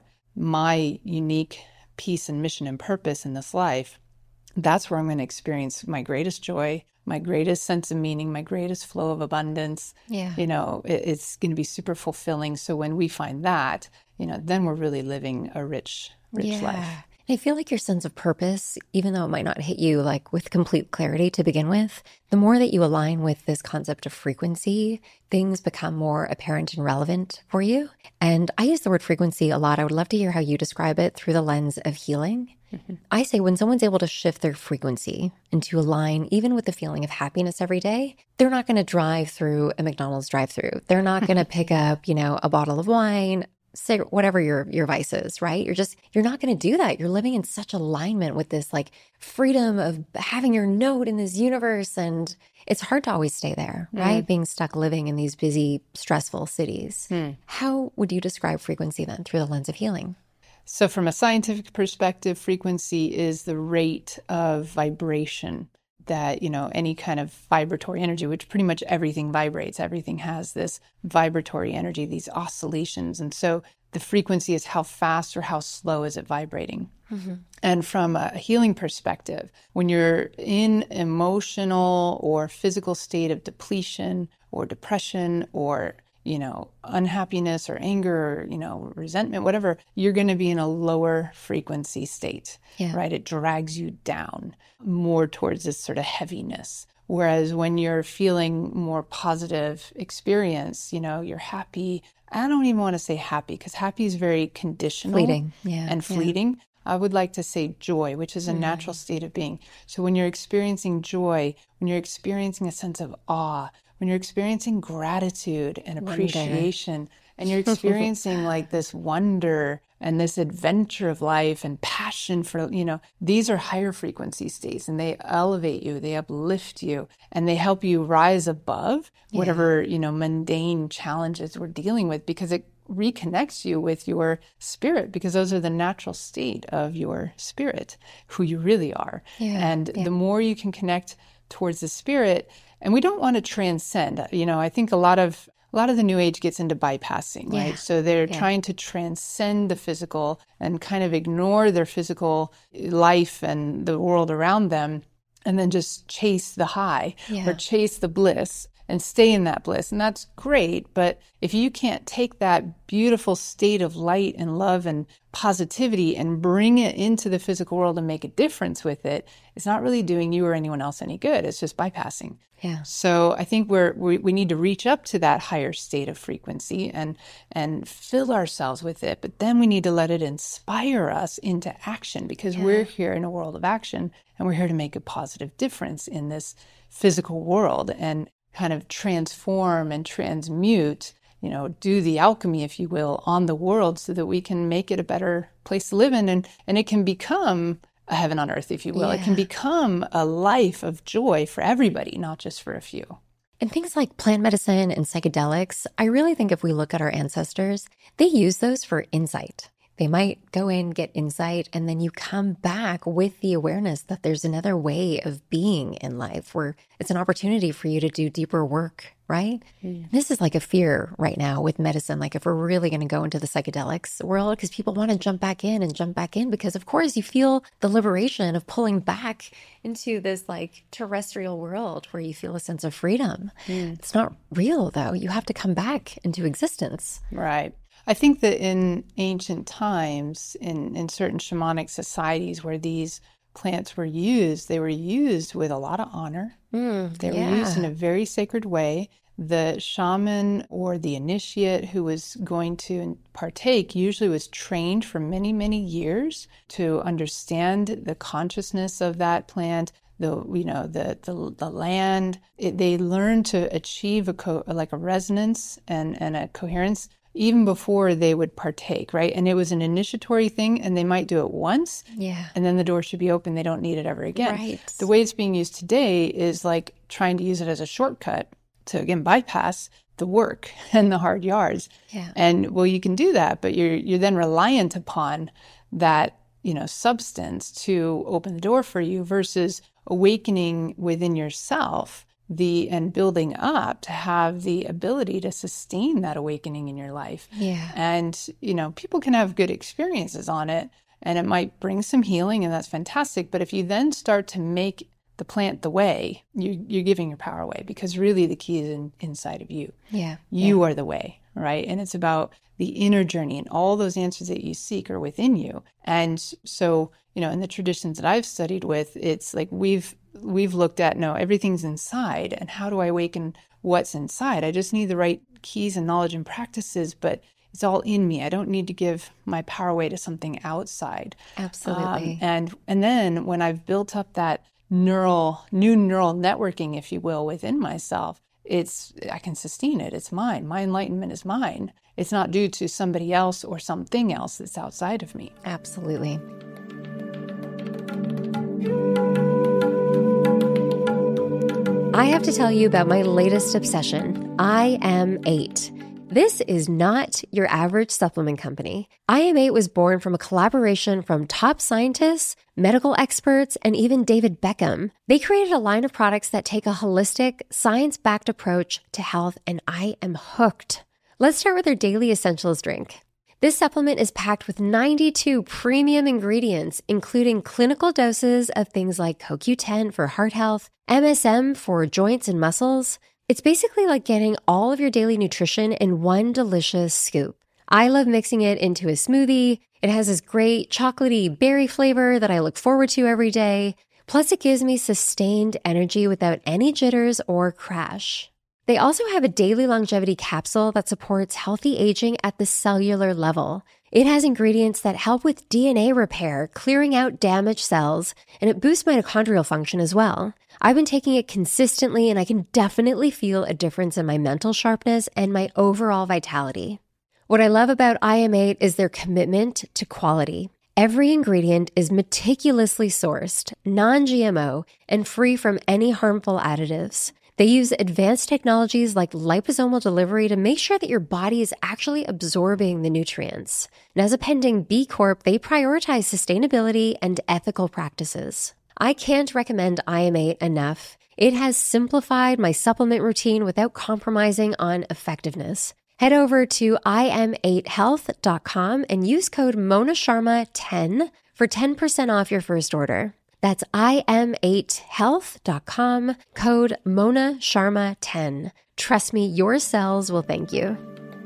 my unique piece and mission and purpose in this life, that's where I'm going to experience my greatest joy, my greatest sense of meaning, my greatest flow of abundance. Yeah. It's going to be super fulfilling. So when we find that, then we're really living a rich life. I feel like your sense of purpose, even though it might not hit you like with complete clarity to begin with, the more that you align with this concept of frequency, things become more apparent and relevant for you. And I use the word frequency a lot. I would love to hear how you describe it through the lens of healing. I say when someone's able to shift their frequency and to align even with the feeling of happiness every day, they're not going to drive through a McDonald's drive-through. They're not going to pick up, a bottle of wine, say whatever your vice is, right? You're not going to do that. You're living in such alignment with this like freedom of having your note in this universe. And it's hard to always stay there, right? Being stuck living in these busy, stressful cities. How would you describe frequency then through the lens of healing? So from a scientific perspective, frequency is the rate of vibration that, any kind of vibratory energy, which pretty much everything vibrates. Everything has this vibratory energy, these oscillations. And so the frequency is how fast or how slow is it vibrating. And from a healing perspective, when you're in emotional or physical state of depletion or depression or unhappiness or anger or, resentment, whatever, you're going to be in a lower frequency state, right? It drags you down more towards this sort of heaviness. Whereas when you're feeling more positive experience, you're happy. I don't even want to say happy because happy is very conditional fleeting. And fleeting. I would like to say joy, which is a natural state of being. So when you're experiencing joy, when you're experiencing a sense of awe, when you're experiencing gratitude and appreciation, and you're experiencing like this wonder and this adventure of life and passion for, these are higher frequency states and they elevate you, they uplift you, and they help you rise above whatever, mundane challenges we're dealing with, because it reconnects you with your spirit, because those are the natural state of your spirit, who you really are. And the more you can connect towards the spirit, and we don't want to transcend. I think a lot of a lot of the New Age gets into bypassing, right? Yeah. So they're Yeah. trying to transcend the physical and kind of ignore their physical life and the world around them, and then just chase the high Yeah. or chase the bliss and stay in that bliss. And that's great. But if you can't take that beautiful state of light and love and positivity and bring it into the physical world and make a difference with it, it's not really doing you or anyone else any good. It's just bypassing. Yeah. So I think we need to reach up to that higher state of frequency and fill ourselves with it. But then we need to let it inspire us into action, because we're here in a world of action, and we're here to make a positive difference in this physical world and kind of transform and transmute, do the alchemy, if you will, on the world so that we can make it a better place to live in. And it can become a heaven on earth, if you will. It can become a life of joy for everybody, not just for a few. And things like plant medicine and psychedelics, I really think if we look at our ancestors, they use those for insight. They might go in, get insight, and then you come back with the awareness that there's another way of being in life where it's an opportunity for you to do deeper work, right? This is like a fear right now with medicine. Like if we're really going to go into the psychedelics world, because people want to jump back in because of course you feel the liberation of pulling back into this like terrestrial world where you feel a sense of freedom. It's not real though. You have to come back into existence. Right. I think that in ancient times, in certain shamanic societies where these plants were used, they were used with a lot of honor. They were used in a very sacred way. The shaman or the initiate who was going to partake usually was trained for many, many years to understand the consciousness of that plant, the land. They learned to achieve a resonance and a coherence even before they would partake, right? And it was an initiatory thing, and they might do it once, and then the door should be open. They don't need it ever again. Right. The way it's being used today is like trying to use it as a shortcut to, again, bypass the work and the hard yards. Yeah. And well, you can do that, but you're then reliant upon that, substance to open the door for you versus awakening within yourself and building up to have the ability to sustain that awakening in your life. Yeah. And, people can have good experiences on it, and it might bring some healing, and that's fantastic. But if you then start to make the plant the way, you're giving your power away, because really the key is inside of you. Yeah. You are the way, right? And it's about the inner journey, and all those answers that you seek are within you. And so, in the traditions that I've studied with, it's like we've looked at, no, everything's inside. And how do I awaken what's inside? I just need the right keys and knowledge and practices, but it's all in me. I don't need to give my power away to something outside. Absolutely. And then when I've built up that new neural networking, if you will, within myself, I can sustain it. It's mine. My enlightenment is mine. It's not due to somebody else or something else that's outside of me. Absolutely. I have to tell you about my latest obsession, IM8. This is not your average supplement company. IM8 was born from a collaboration from top scientists, medical experts, and even David Beckham. They created a line of products that take a holistic, science-backed approach to health, and I am hooked. Let's start with their daily essentials drink. This supplement is packed with 92 premium ingredients, including clinical doses of things like CoQ10 for heart health, MSM for joints and muscles. It's basically like getting all of your daily nutrition in one delicious scoop. I love mixing it into a smoothie. It has this great chocolatey berry flavor that I look forward to every day. Plus, it gives me sustained energy without any jitters or crash. They also have a daily longevity capsule that supports healthy aging at the cellular level. It has ingredients that help with DNA repair, clearing out damaged cells, and it boosts mitochondrial function as well. I've been taking it consistently, and I can definitely feel a difference in my mental sharpness and my overall vitality. What I love about IM8 is their commitment to quality. Every ingredient is meticulously sourced, non-GMO, and free from any harmful additives. They use advanced technologies like liposomal delivery to make sure that your body is actually absorbing the nutrients. And as a pending B Corp, they prioritize sustainability and ethical practices. I can't recommend IM8 enough. It has simplified my supplement routine without compromising on effectiveness. Head over to im8health.com and use code MONASharma10 for 10% off your first order. That's im8health.com, code MONASharma10. Trust me, your cells will thank you.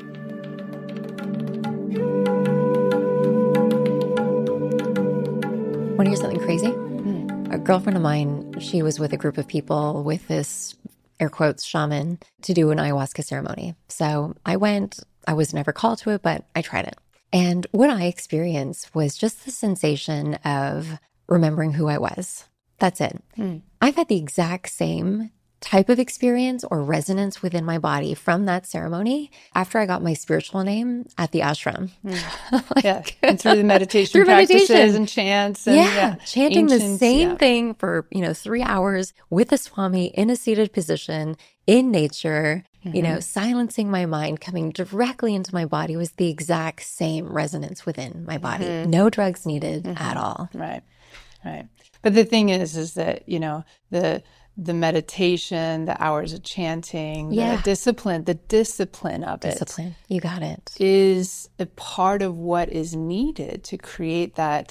Want to hear something crazy? A girlfriend of mine, she was with a group of people with this, air quotes, shaman to do an ayahuasca ceremony. So I went. I was never called to it, but I tried it. And what I experienced was just the sensation of remembering who I was. That's it. I've had the exact same type of experience or resonance within my body from that ceremony after I got my spiritual name at the ashram. And through the meditation practices and chants. And, chanting the same thing for, 3 hours with a swami in a seated position in nature, silencing my mind, coming directly into my body was the exact same resonance within my body. No drugs needed at all. Right. But the thing is that, the meditation, the hours of chanting, the discipline of it. Discipline, you got it. Is a part of what is needed to create that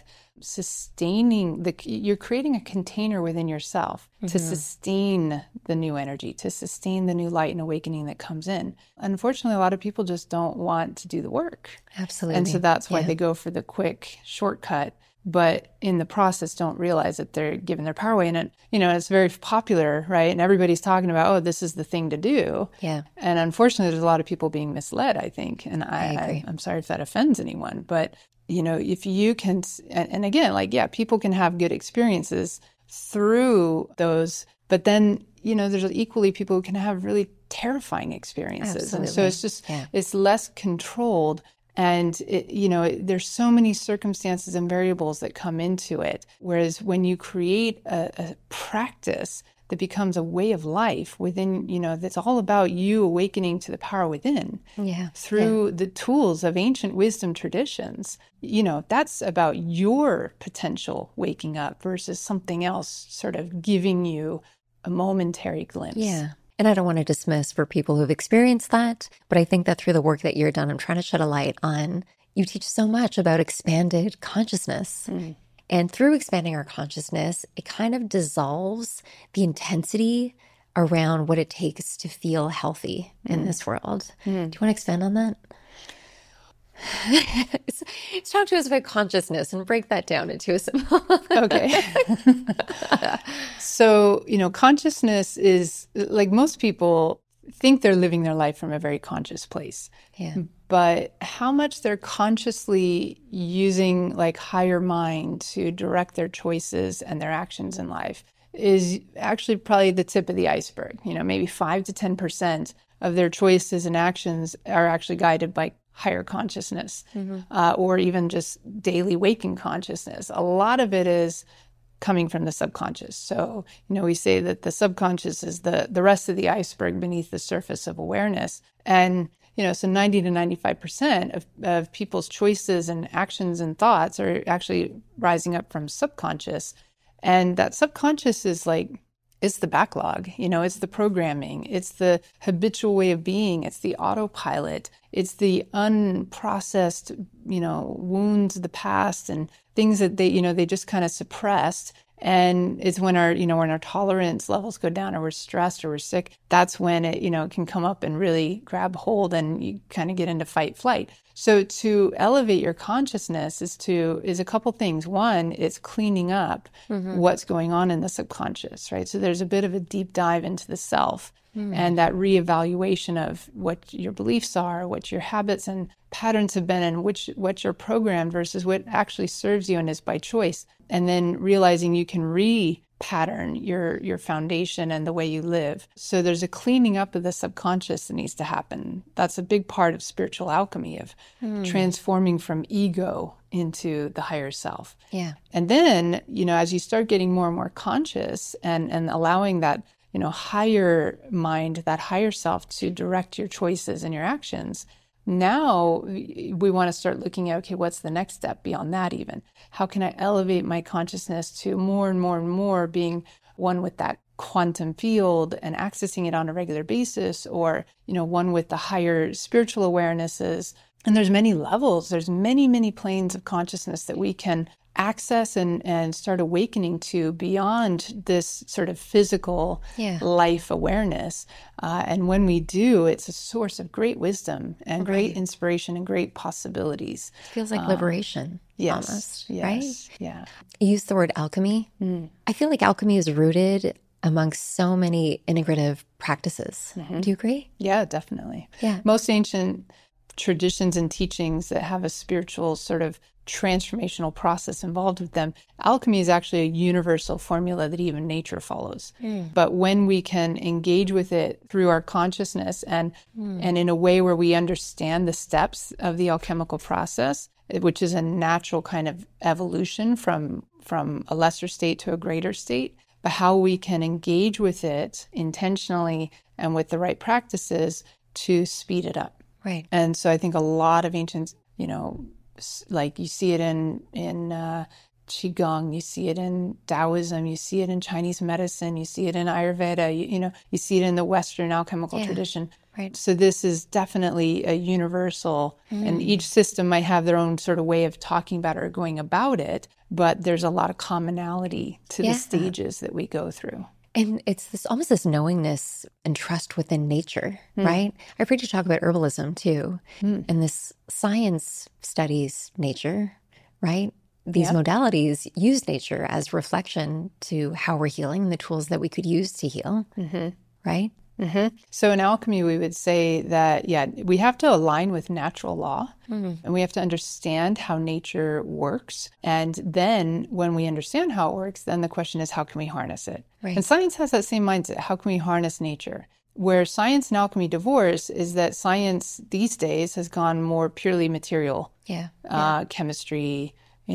you're creating a container within yourself to sustain the new energy, to sustain the new light and awakening that comes in. Unfortunately, a lot of people just don't want to do the work. Absolutely. And so that's why they go for the quick shortcut, but in the process don't realize that they're giving their power away. And it's very popular, right? And everybody's talking about, oh, this is the thing to do. Yeah. And unfortunately, there's a lot of people being misled, I think. And I agree. I'm sorry if that offends anyone, but if you can, and again, people can have good experiences through those, but then, there's equally people who can have really terrifying experiences. Absolutely. And so it's just, it's less controlled. And, there's so many circumstances and variables that come into it. Whereas when you create a practice that becomes a way of life within, that's all about you awakening to the power within through the tools of ancient wisdom traditions, that's about your potential waking up versus something else sort of giving you a momentary glimpse. Yeah. And I don't want to dismiss for people who've experienced that, but I think that through the work that you're done, I'm trying to shed a light on, you teach so much about expanded consciousness. And through expanding our consciousness, it kind of dissolves the intensity around what it takes to feel healthy in this world. Do you want to expand on that? Talk to us about consciousness and break that down into a simple. Okay. So, consciousness is, like, most people think they're living their life from a very conscious place. Yeah. But how much they're consciously using higher mind to direct their choices and their actions in life is actually probably the tip of the iceberg. Maybe 5 to 10% of their choices and actions are actually guided by higher consciousness, or even just daily waking consciousness. A lot of it is coming from the subconscious. So, we say that the subconscious is the rest of the iceberg beneath the surface of awareness. And, so 90 to 95% of people's choices and actions and thoughts are actually rising up from subconscious. And that subconscious is it's the backlog, it's the programming, it's the habitual way of being, it's the autopilot, it's the unprocessed, wounds of the past and things that they just kind of suppressed. And it's when our tolerance levels go down, or we're stressed or we're sick, that's when it, can come up and really grab hold and you kind of get into fight flight. So to elevate your consciousness is a couple things. One, it's cleaning up what's going on in the subconscious, right? So there's a bit of a deep dive into the self and that reevaluation of what your beliefs are, what your habits and patterns have been, and what you're programmed versus what actually serves you and is by choice. And then realizing you can pattern your foundation and the way you live. So there's a cleaning up of the subconscious that needs to happen. That's a big part of spiritual alchemy, of transforming from ego into the higher self. Yeah. And then, as you start getting more and more conscious and allowing that, higher mind, that higher self to direct your choices and your actions, now we want to start looking at, okay, what's the next step beyond that even? How can I elevate my consciousness to more and more and more being one with that quantum field and accessing it on a regular basis, or, one with the higher spiritual awarenesses. And there's many levels. There's many, many planes of consciousness that we can access and start awakening to beyond this sort of physical life awareness. And when we do, it's a source of great wisdom and great inspiration and great possibilities. It feels like liberation. Almost, right? Yeah. You used the word alchemy. I feel like alchemy is rooted amongst so many integrative practices. Do you agree? Yeah, definitely. Yeah. Most ancient traditions and teachings that have a spiritual sort of transformational process involved with them, alchemy is actually a universal formula that even nature follows. But when we can engage with it through our consciousness and in a way where we understand the steps of the alchemical process, which is a natural kind of evolution from a lesser state to a greater state, but how we can engage with it intentionally and with the right practices to speed it up. Right. And so I think a lot of ancient, like you see it in Qigong, you see it in Taoism, you see it in Chinese medicine, you see it in Ayurveda, you see it in the Western alchemical tradition. Right. So this is definitely a universal, and each system might have their own sort of way of talking about it or going about it, but there's a lot of commonality to the stages that we go through. And it's almost this knowingness and trust within nature, right? I've heard you talk about herbalism too. And this science studies nature, right? These modalities use nature as reflection to how we're healing, the tools that we could use to heal, right? So in alchemy, we would say that, we have to align with natural law and we have to understand how nature works. And then when we understand how it works, then the question is, how can we harness it? Right. And science has that same mindset. How can we harness nature? Where science and alchemy divorce is that science these days has gone more purely material, chemistry,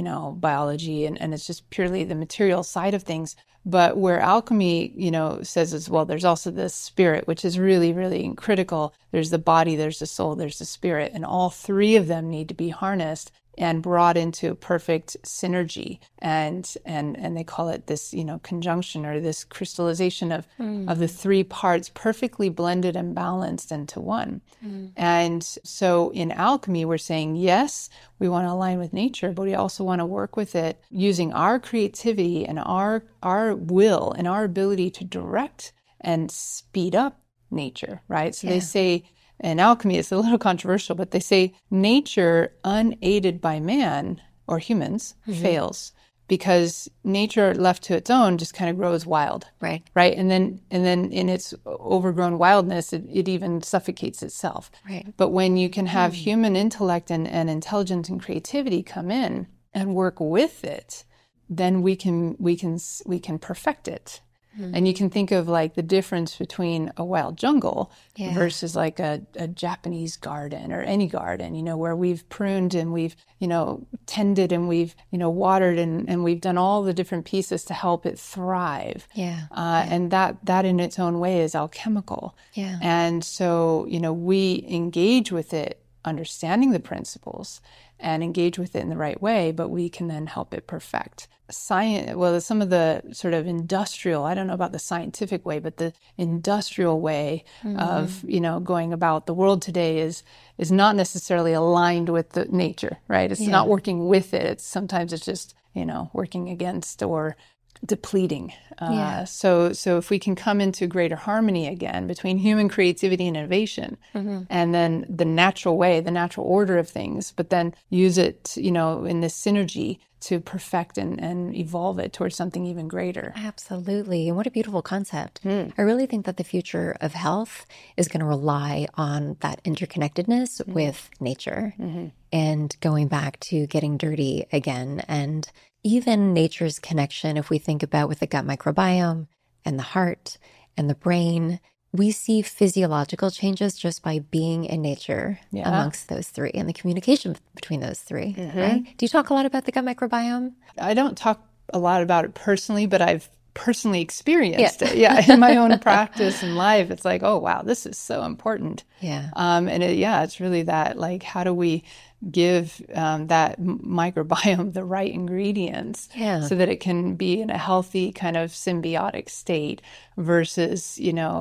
biology, and it's just purely the material side of things. But where alchemy, says as well, there's also the spirit, which is really, really critical. There's the body, there's the soul, there's the spirit, and all three of them need to be harnessed and brought into perfect synergy. And they call it this, conjunction, or this crystallization of the three parts perfectly blended and balanced into one. And so in alchemy, we're saying, yes, we want to align with nature, but we also want to work with it using our creativity and our will and our ability to direct and speed up nature, right? So they say, in alchemy, it's a little controversial, but they say nature unaided by man or humans fails, because nature left to its own just kind of grows wild. Right. And then in its overgrown wildness, it even suffocates itself. Right. But when you can have human intellect and intelligence and creativity come in and work with it, then we can perfect it. And you can think of like the difference between a wild jungle versus like a Japanese garden or any garden, where we've pruned and we've, tended and we've, watered and we've done all the different pieces to help it thrive. And that in its own way is alchemical. And so, we engage with it, understanding the principles, and engage with it in the right way, but we can then help it perfect. Science, some of the sort of industrial, I don't know about the scientific way, but the industrial way of, going about the world today is not necessarily aligned with the nature, right? It's not working with it. Sometimes it's just, working against or depleting. So if we can come into greater harmony again between human creativity and innovation, and then the natural way, the natural order of things, but then use it, in this synergy to perfect and evolve it towards something even greater. Absolutely. And what a beautiful concept. I really think that the future of health is going to rely on that interconnectedness with nature and going back to getting dirty again. And even nature's connection, if we think about with the gut microbiome and the heart and the brain, we see physiological changes just by being in nature amongst those three and the communication between those three, right? Do you talk a lot about the gut microbiome? I don't talk a lot about it personally, but I've personally experienced it. Yeah, in my own practice and life, it's like, oh wow, this is so important. Yeah. It's really that, like, how do we give that microbiome the right ingredients so that it can be in a healthy kind of symbiotic state versus,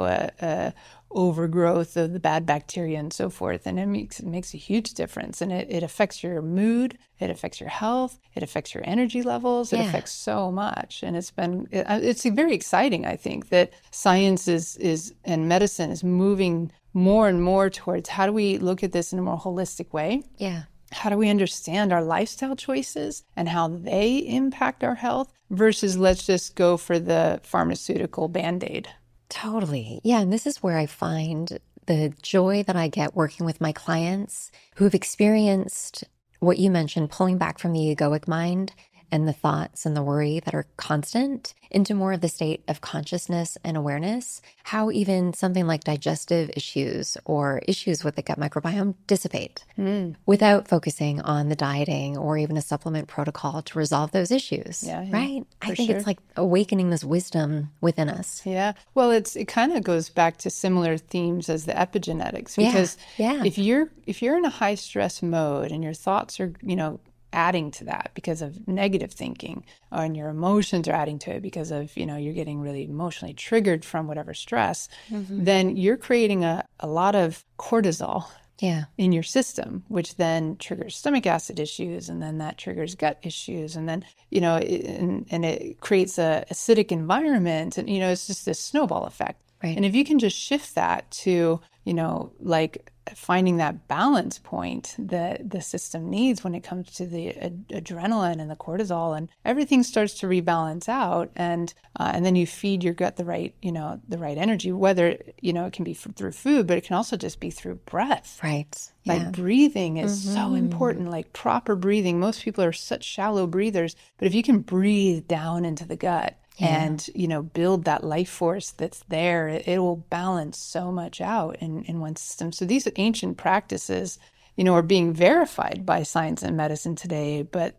a overgrowth of the bad bacteria and so forth. And it makes a huge difference. And it affects your mood, it affects your health, it affects your energy levels, it affects so much. And it's very exciting, I think, that science is and medicine is moving more and more towards how do we look at this in a more holistic way? Yeah. How do we understand our lifestyle choices and how they impact our health versus let's just go for the pharmaceutical Band-Aid? Totally. Yeah. And this is where I find the joy that I get working with my clients who have experienced what you mentioned, pulling back from the egoic mind and the thoughts and the worry that are constant into more of the state of consciousness and awareness, how even something like digestive issues or issues with the gut microbiome dissipate without focusing on the dieting or even a supplement protocol to resolve those issues, right? I think it's like awakening this wisdom within us. Yeah. Well, it kind of goes back to similar themes as the epigenetics, because if you're in a high stress mode and your thoughts are, adding to that because of negative thinking, and your emotions are adding to it because of, you're getting really emotionally triggered from whatever stress, then you're creating a lot of cortisol in your system, which then triggers stomach acid issues, and then that triggers gut issues, and then, and it creates a acidic environment, and, it's just this snowball effect. Right. And if you can just shift that to, like finding that balance point that the system needs when it comes to the adrenaline and the cortisol, and everything starts to rebalance out, and then you feed your gut the right energy, whether, it can be through food, but it can also just be through breath. Right. Like breathing is so important, like proper breathing. Most people are such shallow breathers, but if you can breathe down into the gut, and, build that life force that's there, it will balance so much out in one system. So these ancient practices, are being verified by science and medicine today. But,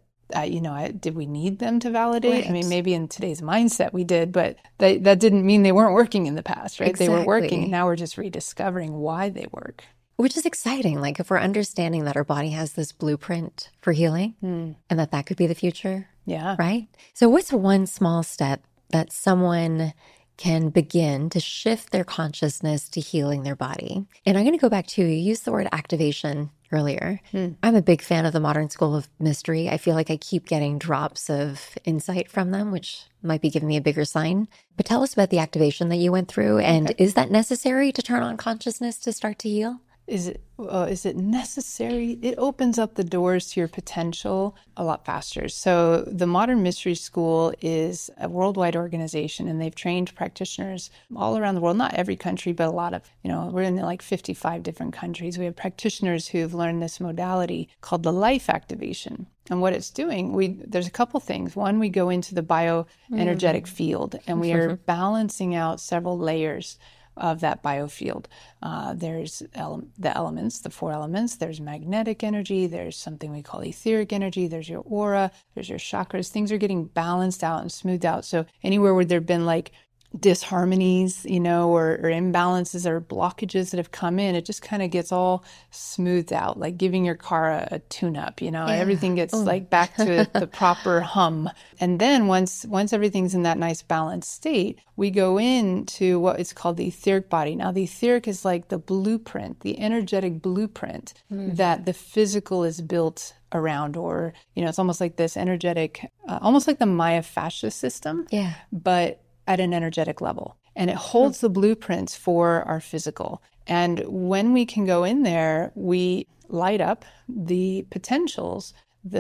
did we need them to validate? Right. I mean, maybe in today's mindset we did, but that didn't mean they weren't working in the past, right? Exactly. They were working, and now we're just rediscovering why they work. Which is exciting. Like if we're understanding that our body has this blueprint for healing and that could be the future. Yeah. Right? So what's one small step that someone can begin to shift their consciousness to healing their body? And I'm going to go back to, you used the word activation earlier. I'm a big fan of the modern school of mystery. I feel like I keep getting drops of insight from them, which might be giving me a bigger sign. But tell us about the activation that you went through. And is that necessary to turn on consciousness to start to heal? Is it necessary? It opens up the doors to your potential a lot faster. So the Modern Mystery School is a worldwide organization, and they've trained practitioners all around the world, not every country, but a lot of, we're in like 55 different countries. We have practitioners who've learned this modality called the life activation. And what it's doing, there's a couple things. One, we go into the bioenergetic field, and we are balancing out several layers of that biofield. There's the elements, the 4 elements. There's magnetic energy. There's something we call etheric energy. There's your aura. There's your chakras. Things are getting balanced out and smoothed out. So anywhere where there have been like disharmonies, or imbalances or blockages that have come in, it just kind of gets all smoothed out, like giving your car a tune-up, everything gets like back to the proper hum. And then once everything's in that nice balanced state, we go into what is called the etheric body. Now the etheric is like the blueprint, the energetic blueprint that the physical is built around, or, it's almost like this energetic, almost like the myofascial system, but at an energetic level. And it holds the blueprints for our physical. And when we can go in there, we light up the potentials.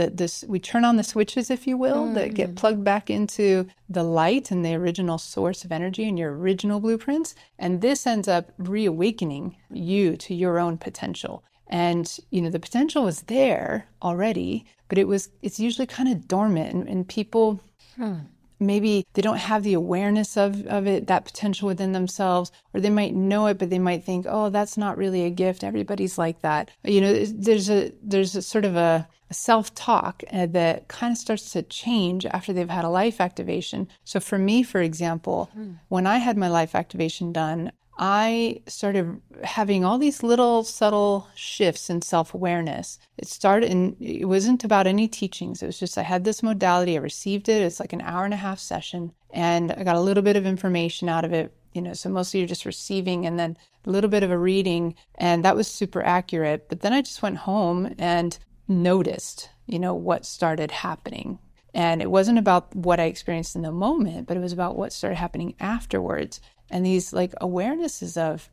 We turn on the switches, if you will, that get plugged back into the light and the original source of energy and your original blueprints. And this ends up reawakening you to your own potential. And, the potential was there already, but it's usually kind of dormant, and people maybe they don't have the awareness of it, that potential within themselves, or they might know it, but they might think, oh, that's not really a gift. Everybody's like that. There's a sort of a self-talk that kind of starts to change after they've had a life activation. So for me, for example, when I had my life activation done, I started having all these little subtle shifts in self-awareness. It started, and it wasn't about any teachings. It was just I had this modality. I received it. It's like an 1.5-hour session, and I got a little bit of information out of it. So mostly you're just receiving and then a little bit of a reading, and that was super accurate. But then I just went home and noticed, what started happening. And it wasn't about what I experienced in the moment, but it was about what started happening afterwards. And these like awarenesses of,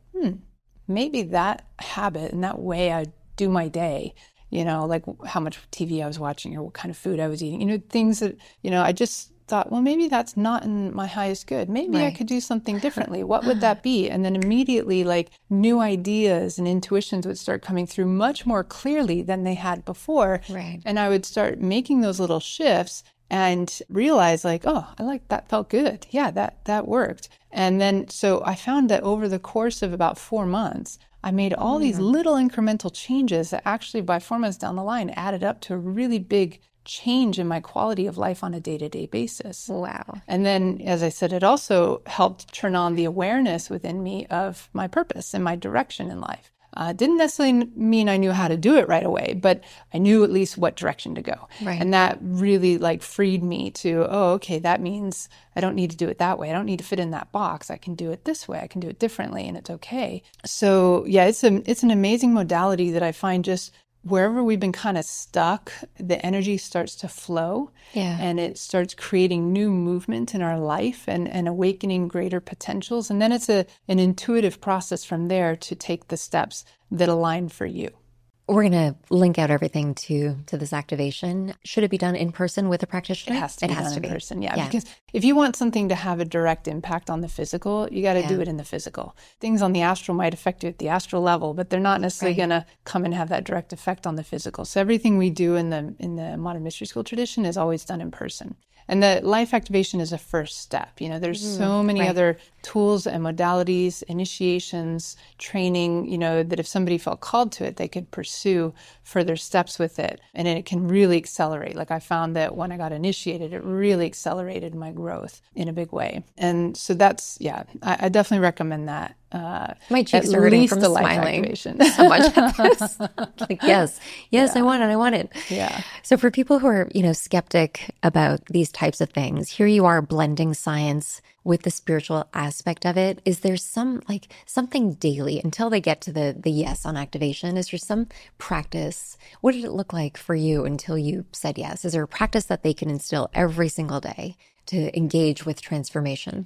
maybe that habit and that way I do my day, like how much TV I was watching or what kind of food I was eating, things that, I just thought, well, maybe that's not in my highest good. Maybe I could do something differently. What would that be? And then immediately like new ideas and intuitions would start coming through much more clearly than they had before. Right. And I would start making those little shifts and realize like, oh, I like that, felt good. Yeah, that worked. And then, so I found that over the course of about 4 months, I made all these little incremental changes that actually by 4 months down the line added up to a really big change in my quality of life on a day-to-day basis. Wow. And then, as I said, it also helped turn on the awareness within me of my purpose and my direction in life. Didn't necessarily mean I knew how to do it right away, but I knew at least what direction to go. Right. And that really like freed me to, oh, okay, that means I don't need to do it that way. I don't need to fit in that box. I can do it this way. I can do it differently, and it's okay. So yeah, it's an amazing modality that I find just wherever we've been kind of stuck, the energy starts to flow, and it starts creating new movement in our life and awakening greater potentials. And then it's an intuitive process from there to take the steps that align for you. We're going to link out everything to this activation. Should it be done in person with a practitioner? It has to be done in person, yeah. Because if you want something to have a direct impact on the physical, you got to do it in the physical. Things on the astral might affect you at the astral level, but they're not necessarily going to come and have that direct effect on the physical. So everything we do in the modern mystery school tradition is always done in person. And the life activation is a first step. There's so many other tools and modalities, initiations, training, that if somebody felt called to it, they could pursue further steps with it. And it can really accelerate. Like I found that when I got initiated, it really accelerated my growth in a big way. And so that's, I definitely recommend that. My cheeks are hurting from smiling so much at this. Like, yes, I want it. Yeah. So for people who are, skeptic about these types of things, here you are blending science with the spiritual aspect of it. Is there something daily until they get to the yes on activation? Is there some practice? What did it look like for you until you said yes? Is there a practice that they can instill every single day to engage with transformation?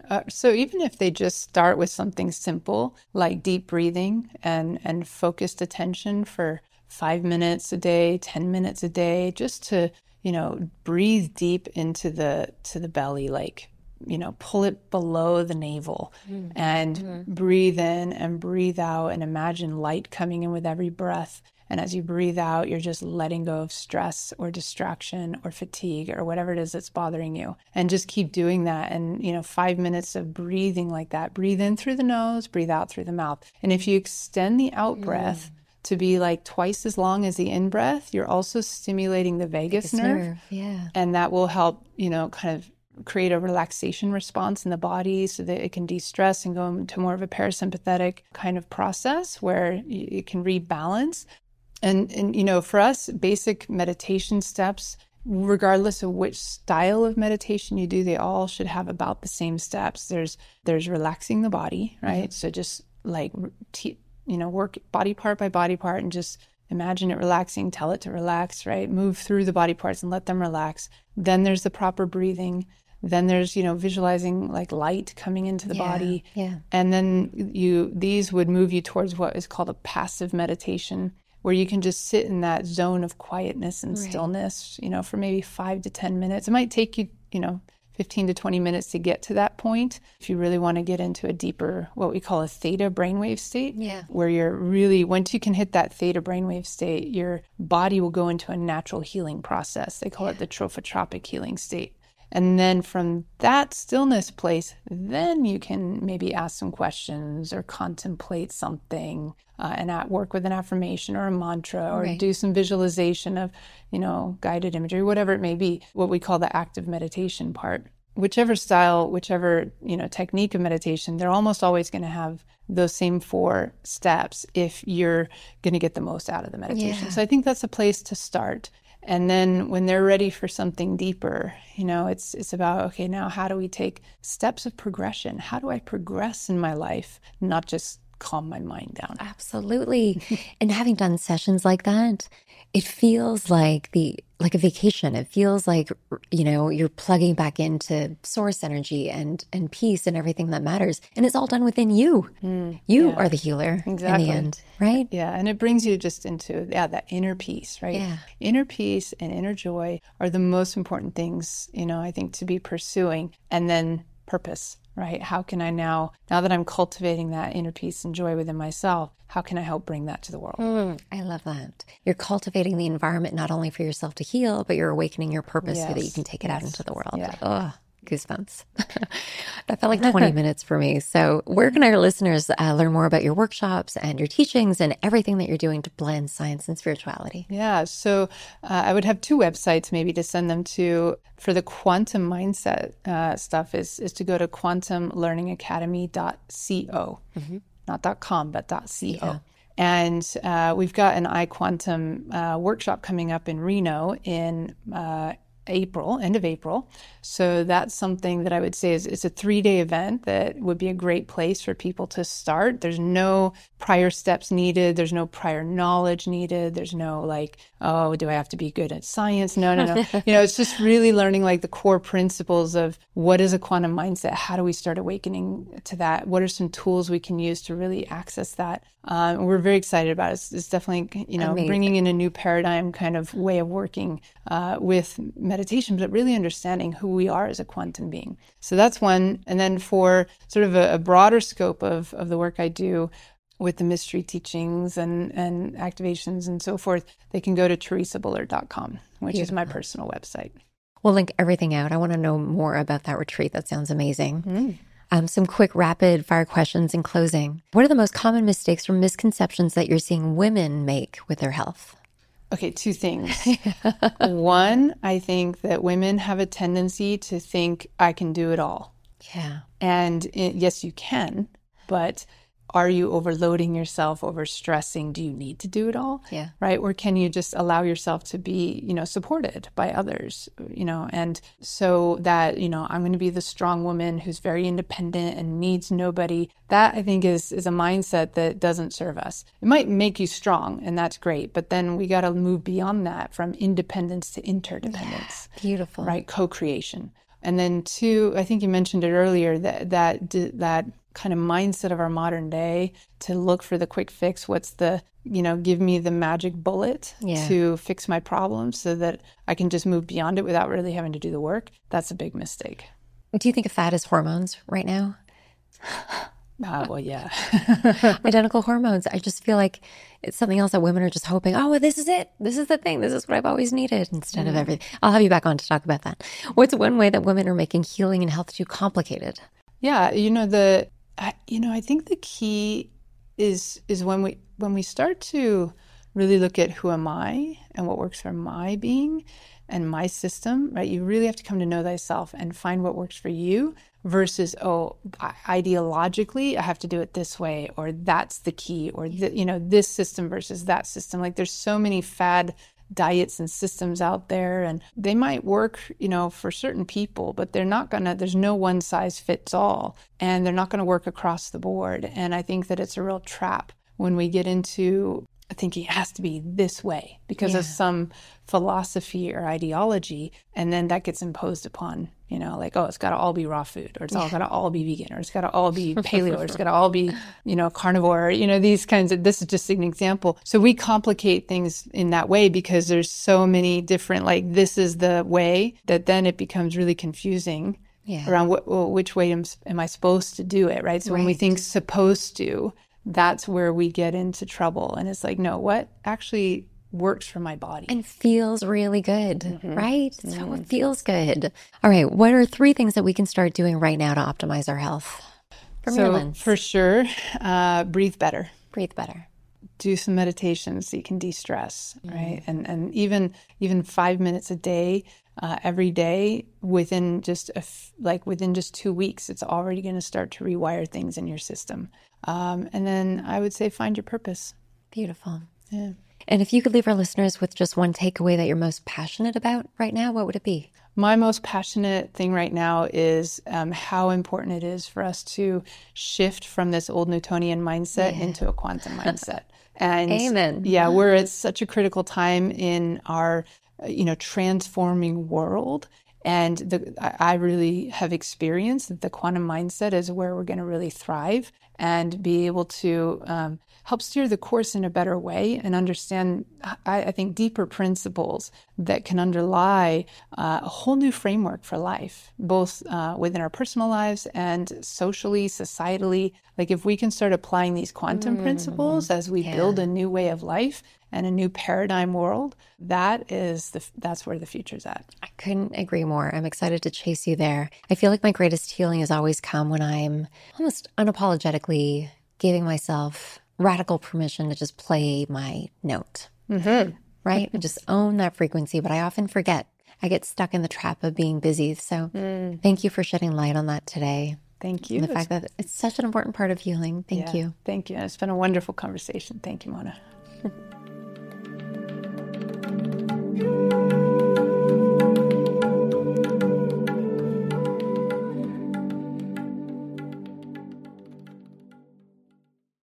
So even if they just start with something simple like deep breathing and focused attention for 5 minutes a day, 10 minutes a day, just to, breathe deep into the belly, like, pull it below the navel and breathe in and breathe out and imagine light coming in with every breath. And as you breathe out, you're just letting go of stress or distraction or fatigue or whatever it is that's bothering you. And just keep doing that. And, 5 minutes of breathing like that. Breathe in through the nose, breathe out through the mouth. And if you extend the out breath to be like twice as long as the in breath, you're also stimulating the vagus nerve. Yeah. And that will help, kind of create a relaxation response in the body so that it can de-stress and go into more of a parasympathetic kind of process where it can rebalance. And for us, basic meditation steps, regardless of which style of meditation you do, they all should have about the same steps. There's relaxing the body, right? So just like, work body part by body part and just imagine it relaxing, tell it to relax, right? Move through the body parts and let them relax. Then there's the proper breathing. Then there's, visualizing like light coming into the body. Yeah. And then these would move you towards what is called a passive meditation, where you can just sit in that zone of quietness and stillness, for maybe 5 to 10 minutes. It might take you, 15 to 20 minutes to get to that point. If you really want to get into a deeper, what we call a theta brainwave state, where you're really, once you can hit that theta brainwave state, your body will go into a natural healing process. They call it the trophotropic healing state. And then from that stillness place, then you can maybe ask some questions or contemplate something and work with an affirmation or a mantra or do some visualization of, guided imagery, whatever it may be, what we call the active meditation part. Whichever style, whichever, technique of meditation, they're almost always going to have those same 4 steps if you're going to get the most out of the meditation. Yeah. So I think that's a place to start. And then when they're ready for something deeper, it's about, okay, now how do we take steps of progression? How do I progress in my life, not just calm my mind down? Absolutely. And having done sessions like that, it feels like a vacation. It feels like, you're plugging back into source energy and peace and everything that matters. And it's all done within you. You are the healer in the end, right? Yeah. And it brings you just into that inner peace, right? Yeah. Inner peace and inner joy are the most important things, I think, to be pursuing. And then purpose, right? How can I now that I'm cultivating that inner peace and joy within myself, how can I help bring that to the world? I love that. You're cultivating the environment not only for yourself to heal, but you're awakening your purpose so that you can take it out into the world. Yeah. Oh, goosebumps. That felt like 20 minutes for me. So where can our listeners learn more about your workshops and your teachings and everything that you're doing to blend science and spirituality? Yeah. So I would have 2 websites maybe to send them to. For the quantum mindset stuff is to go to quantumlearningacademy.co. Not .com, but .co. Yeah. And we've got an iQuantum workshop coming up in Reno in end of April. So that's something that I would say it's a 3-day event that would be a great place for people to start. There's no prior steps needed. There's no prior knowledge needed. There's no do I have to be good at science? No. It's just really learning the core principles of what is a quantum mindset? How do we start awakening to that? What are some tools we can use to really access that? We're very excited about it. It's definitely, bringing in a new paradigm kind of way of working with meditation, but really understanding who we are as a quantum being. So that's one. And then for sort of a broader scope of the work I do with the mystery teachings and activations and so forth, they can go to teresabullard.com, which is my personal website. We'll link everything out. I want to know more about that retreat. That sounds amazing. Some quick rapid fire questions in closing. What are the most common mistakes or misconceptions that you're seeing women make with their health? Okay, 2 things. One, I think that women have a tendency to think, I can do it all. Yeah. And yes, you can, but are you overloading yourself, overstressing? Do you need to do it all? Yeah. Right? Or can you just allow yourself to be, supported by others, and so that, I'm going to be the strong woman who's very independent and needs nobody. That I think is a mindset that doesn't serve us. It might make you strong and that's great, but then we got to move beyond that from independence to interdependence. Yeah, beautiful. Right? Co-creation. And then 2, I think you mentioned it earlier, that kind of mindset of our modern day to look for the quick fix. What's the, give me the magic bullet to fix my problems so that I can just move beyond it without really having to do the work. That's a big mistake. Do you think a fad is hormones right now? Well, yeah. Identical hormones. I just feel like it's something else that women are just hoping, well, this is it. This is the thing. This is what I've always needed instead of everything. I'll have you back on to talk about that. What's one way that women are making healing and health too complicated? Yeah. I think the key is when we start to really look at who am I and what works for my being and my system, right? You really have to come to know thyself and find what works for you versus, ideologically, I have to do it this way, or that's the key, or, this system versus that system. There's so many fad diets and systems out there, and they might work, for certain people, but there's no one size fits all, and they're not going to work across the board. And I think that it's a real trap when we get into thinking it has to be this way because of some philosophy or ideology, and then that gets imposed upon, it's got to all be raw food, or it's all got to all be vegan, or it's got to all be paleo, or it's got to all be, carnivore, these kinds of, this is just an example. So we complicate things in that way because there's so many different, this is the way, that then it becomes really confusing around which way am I supposed to do it, right? So when we think supposed to, that's where we get into trouble. And it's no, what actually works for my body. And feels really good, right? So it feels good. All right. What are 3 things that we can start doing right now to optimize our health? From your lens. For sure, breathe better. Breathe better. Do some meditation so you can de-stress, right? And even 5 minutes a day, every day, within just within just 2 weeks, it's already going to start to rewire things in your system. And then I would say find your purpose. Beautiful. Yeah. And if you could leave our listeners with just one takeaway that you're most passionate about right now, what would it be? My most passionate thing right now is how important it is for us to shift from this old Newtonian mindset into a quantum mindset. And Amen. Yeah, we're at such a critical time in our, transforming world. And I really have experienced that the quantum mindset is where we're going to really thrive and be able to help steer the course in a better way and understand, I think, deeper principles that can underlie a whole new framework for life, both within our personal lives and socially, societally. Like if we can start applying these quantum principles as we build a new way of life and a new paradigm world, that's where the future's at. I couldn't agree more. I'm excited to chase you there. I feel like my greatest healing has always come when I'm almost unapologetically giving myself radical permission to just play my note, right? And just own that frequency, but I often forget. I get stuck in the trap of being busy. So thank you for shedding light on that today. Thank you. And the fact that it's such an important part of healing. Thank you. Thank you. It's been a wonderful conversation. Thank you, Mona.